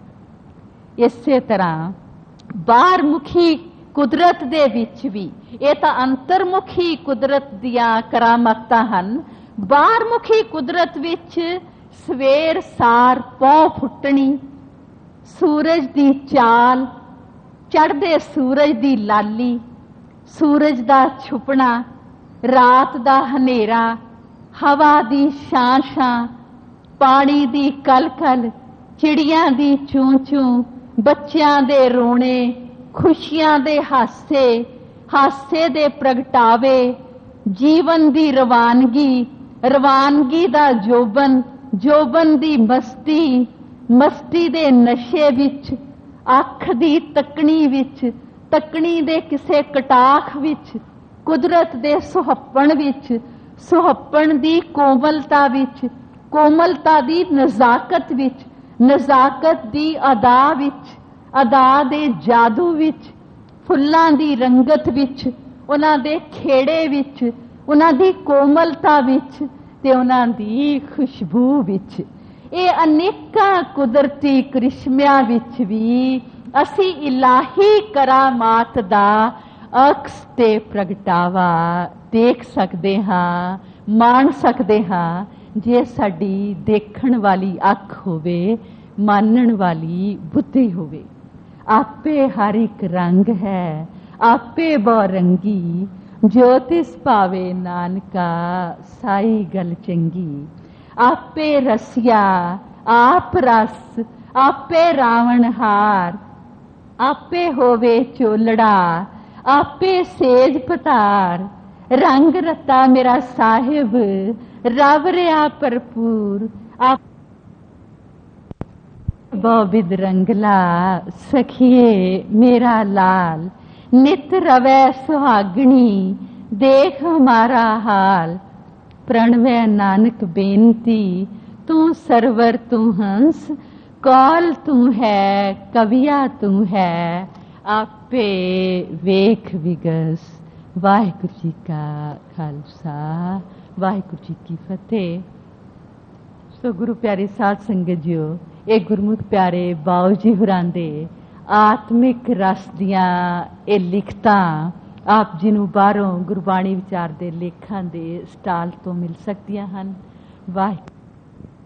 S2: ਇਸੇ ਤਰ੍ਹਾਂ ਬਾਹਰਮੁਖੀ ਕੁਦਰਤ ਦੇ ਵਿੱਚ ਵੀ ਇਹ ਤਾਂ ਅੰਤਰਮੁਖੀ ਕੁਦਰਤ ਦੀਆਂ ਕਰਾਮਾਤਾਂ ਹਨ। ਬਾਹਰਮੁਖੀ ਕੁਦਰਤ ਵਿੱਚ ਸਵੇਰ ਸਾਰ ਪੌ ਫੁੱਟਣੀ, ਸੂਰਜ ਦੀ ਚਾਲ, ਚੜ੍ਹਦੇ ਸੂਰਜ ਦੀ ਲਾਲੀ, ਸੂਰਜ ਦਾ ਛੁਪਣਾ, ਰਾਤ ਦਾ ਹਨੇਰਾ, ਹਵਾ ਦੀ ਛਾਂ-ਛਾਂ, ਪਾਣੀ ਦੀ ਕਲਕਲ, ਚਿੜੀਆਂ ਦੀ ਚੂੰ-ਚੂੰ, ਬੱਚਿਆਂ ਦੇ ਰੋਣੇ, ਖੁਸ਼ੀਆਂ ਦੇ ਹਾਸੇ, ਹਾਸੇ ਦੇ ਪ੍ਰਗਟਾਵੇ, ਜੀਵਨ ਦੀ ਰਵਾਨਗੀ, ਰਵਾਨਗੀ ਦਾ ਜੋਬਨ, ਜੋਬਨ ਦੀ ਮਸਤੀ, ਮਸਤੀ ਦੇ ਨਸ਼ੇ ਵਿੱਚ, ਅੱਖ ਦੀ ਤੱਕਣੀ ਵਿੱਚ, ਤੱਕਣੀ ਦੇ ਕਿਸੇ ਕਟਾਖ ਵਿੱਚ, ਕੁਦਰਤ ਦੇ ਸੁਹੱਪਣ ਵਿੱਚ, ਸੁਹੱਪਣ ਦੀ ਕੋਮਲਤਾ ਵਿੱਚ, ਕੋਮਲਤਾ ਦੀ ਨਜ਼ਾਕਤ ਵਿੱਚ, ਨਜ਼ਾਕਤ ਦੀ ਅਦਾ ਵਿੱਚ, ਅਦਾ ਦੇ ਜਾਦੂ ਵਿੱਚ, ਫੁੱਲਾਂ ਦੀ ਰੰਗਤ ਵਿੱਚ, ਉਹਨਾਂ ਦੇ ਖੇੜੇ ਵਿੱਚ, ਉਹਨਾਂ ਦੀ ਕੋਮਲਤਾ ਵਿੱਚ ਤੇ ਉਹਨਾਂ ਦੀ ਖੁਸ਼ਬੂ ਵਿੱਚ। ਇਹ ਅਨੇਕਾਂ ਕੁਦਰਤੀ ਕ੍ਰਿਸ਼ਮਿਆਂ ਵਿੱਚ ਵੀ ਅਸੀਂ ਇਲਾਹੀ ਕਰਾਮਾਤ ਦਾ ਅਕਸ ਤੇ ਪ੍ਰਗਟਾਵਾ ਦੇਖ ਸਕਦੇ ਹਾਂ, ਮਾਣ ਸਕਦੇ ਹਾਂ, ਜੇ ਸਾਡੀ ਦੇਖਣ ਵਾਲੀ ਅੱਖ ਹੋਵੇ, ਮਾਨਣ ਵਾਲੀ ਬੁੱਧੀ ਹੋਵੇ। ਆਪੇ ਹਰ ਇੱਕ ਰੰਗ ਹੈ, ਆਪੇ ਬਹੁ ਰੰਗੀ, ਜੋ ਤਿਸ ਭਾਵੇ ਨਾਨਕਾ ਸਾਈ ਗੱਲ ਚੰਗੀ। ਆਪੇ ਰਸਿਆ ਆਪ ਰਸ, ਆਪੇ ਰਾਵਣ ਹਾਰ, ਆਪੇ ਹੋਵੇ ਚੋਲੜਾ, ਆਪੇ ਸੇਜ ਪਤਾਰ। ਰੰਗ ਰਤਾ ਮੇਰਾ ਸਾਹਿਬ, ਰਵ ਰਿਆ ਭਰਪੂਰ। ਆਪ ਬਹੁ ਬਿਦ ਰੰਗਲਾ, ਸਖੀਏ ਮੇਰਾ ਲਾਲ। ਨਿਤ ਰਵੈ ਸੁਹਾਗਣੀ, ਦੇਖ ਹਮਾਰਾ ਹਾਲ। ਪ੍ਰਣਵੈ ਨਾਨਕ ਬੇਨਤੀ, ਤੂੰ ਸਰਵਰ ਤੂੰ ਹੰਸ। ਕੌਲ ਤੂੰ ਹੈ, ਕਵੀਆ ਤੂੰ ਹੈ, ਆਪੇ ਵੇਖ ਵਿਗਸ। ਵਾਹਿਗੁਰੂ ਜੀ ਕਾ ਖਾਲਸਾ, ਵਾਹਿਗੁਰੂ ਜੀ ਕੀ ਫਤਿਹ। ਸੋ ਗੁਰੂ ਪਿਆਰੇ ਸਾਧ ਸੰਗਤ ਜੀਓ, ਇਹ ਗੁਰਮੁਖ ਪਿਆਰੇ ਬਾਊ ਜੀ ਹੋਰਾਂ ਦੇ ਆਤਮਿਕ ਰਸ ਦੀਆਂ ਇਹ ਲਿਖਤਾਂ ਆਪ ਜੀ ਨੂੰ ਬਾਹਰੋਂ ਗੁਰਬਾਣੀ ਵਿਚਾਰ ਦੇ ਲੇਖਾਂ ਦੇ ਸਟਾਲ ਤੋਂ ਮਿਲ ਸਕਦੀਆਂ ਹਨ। ਵਾਹਿਗੁਰੂ।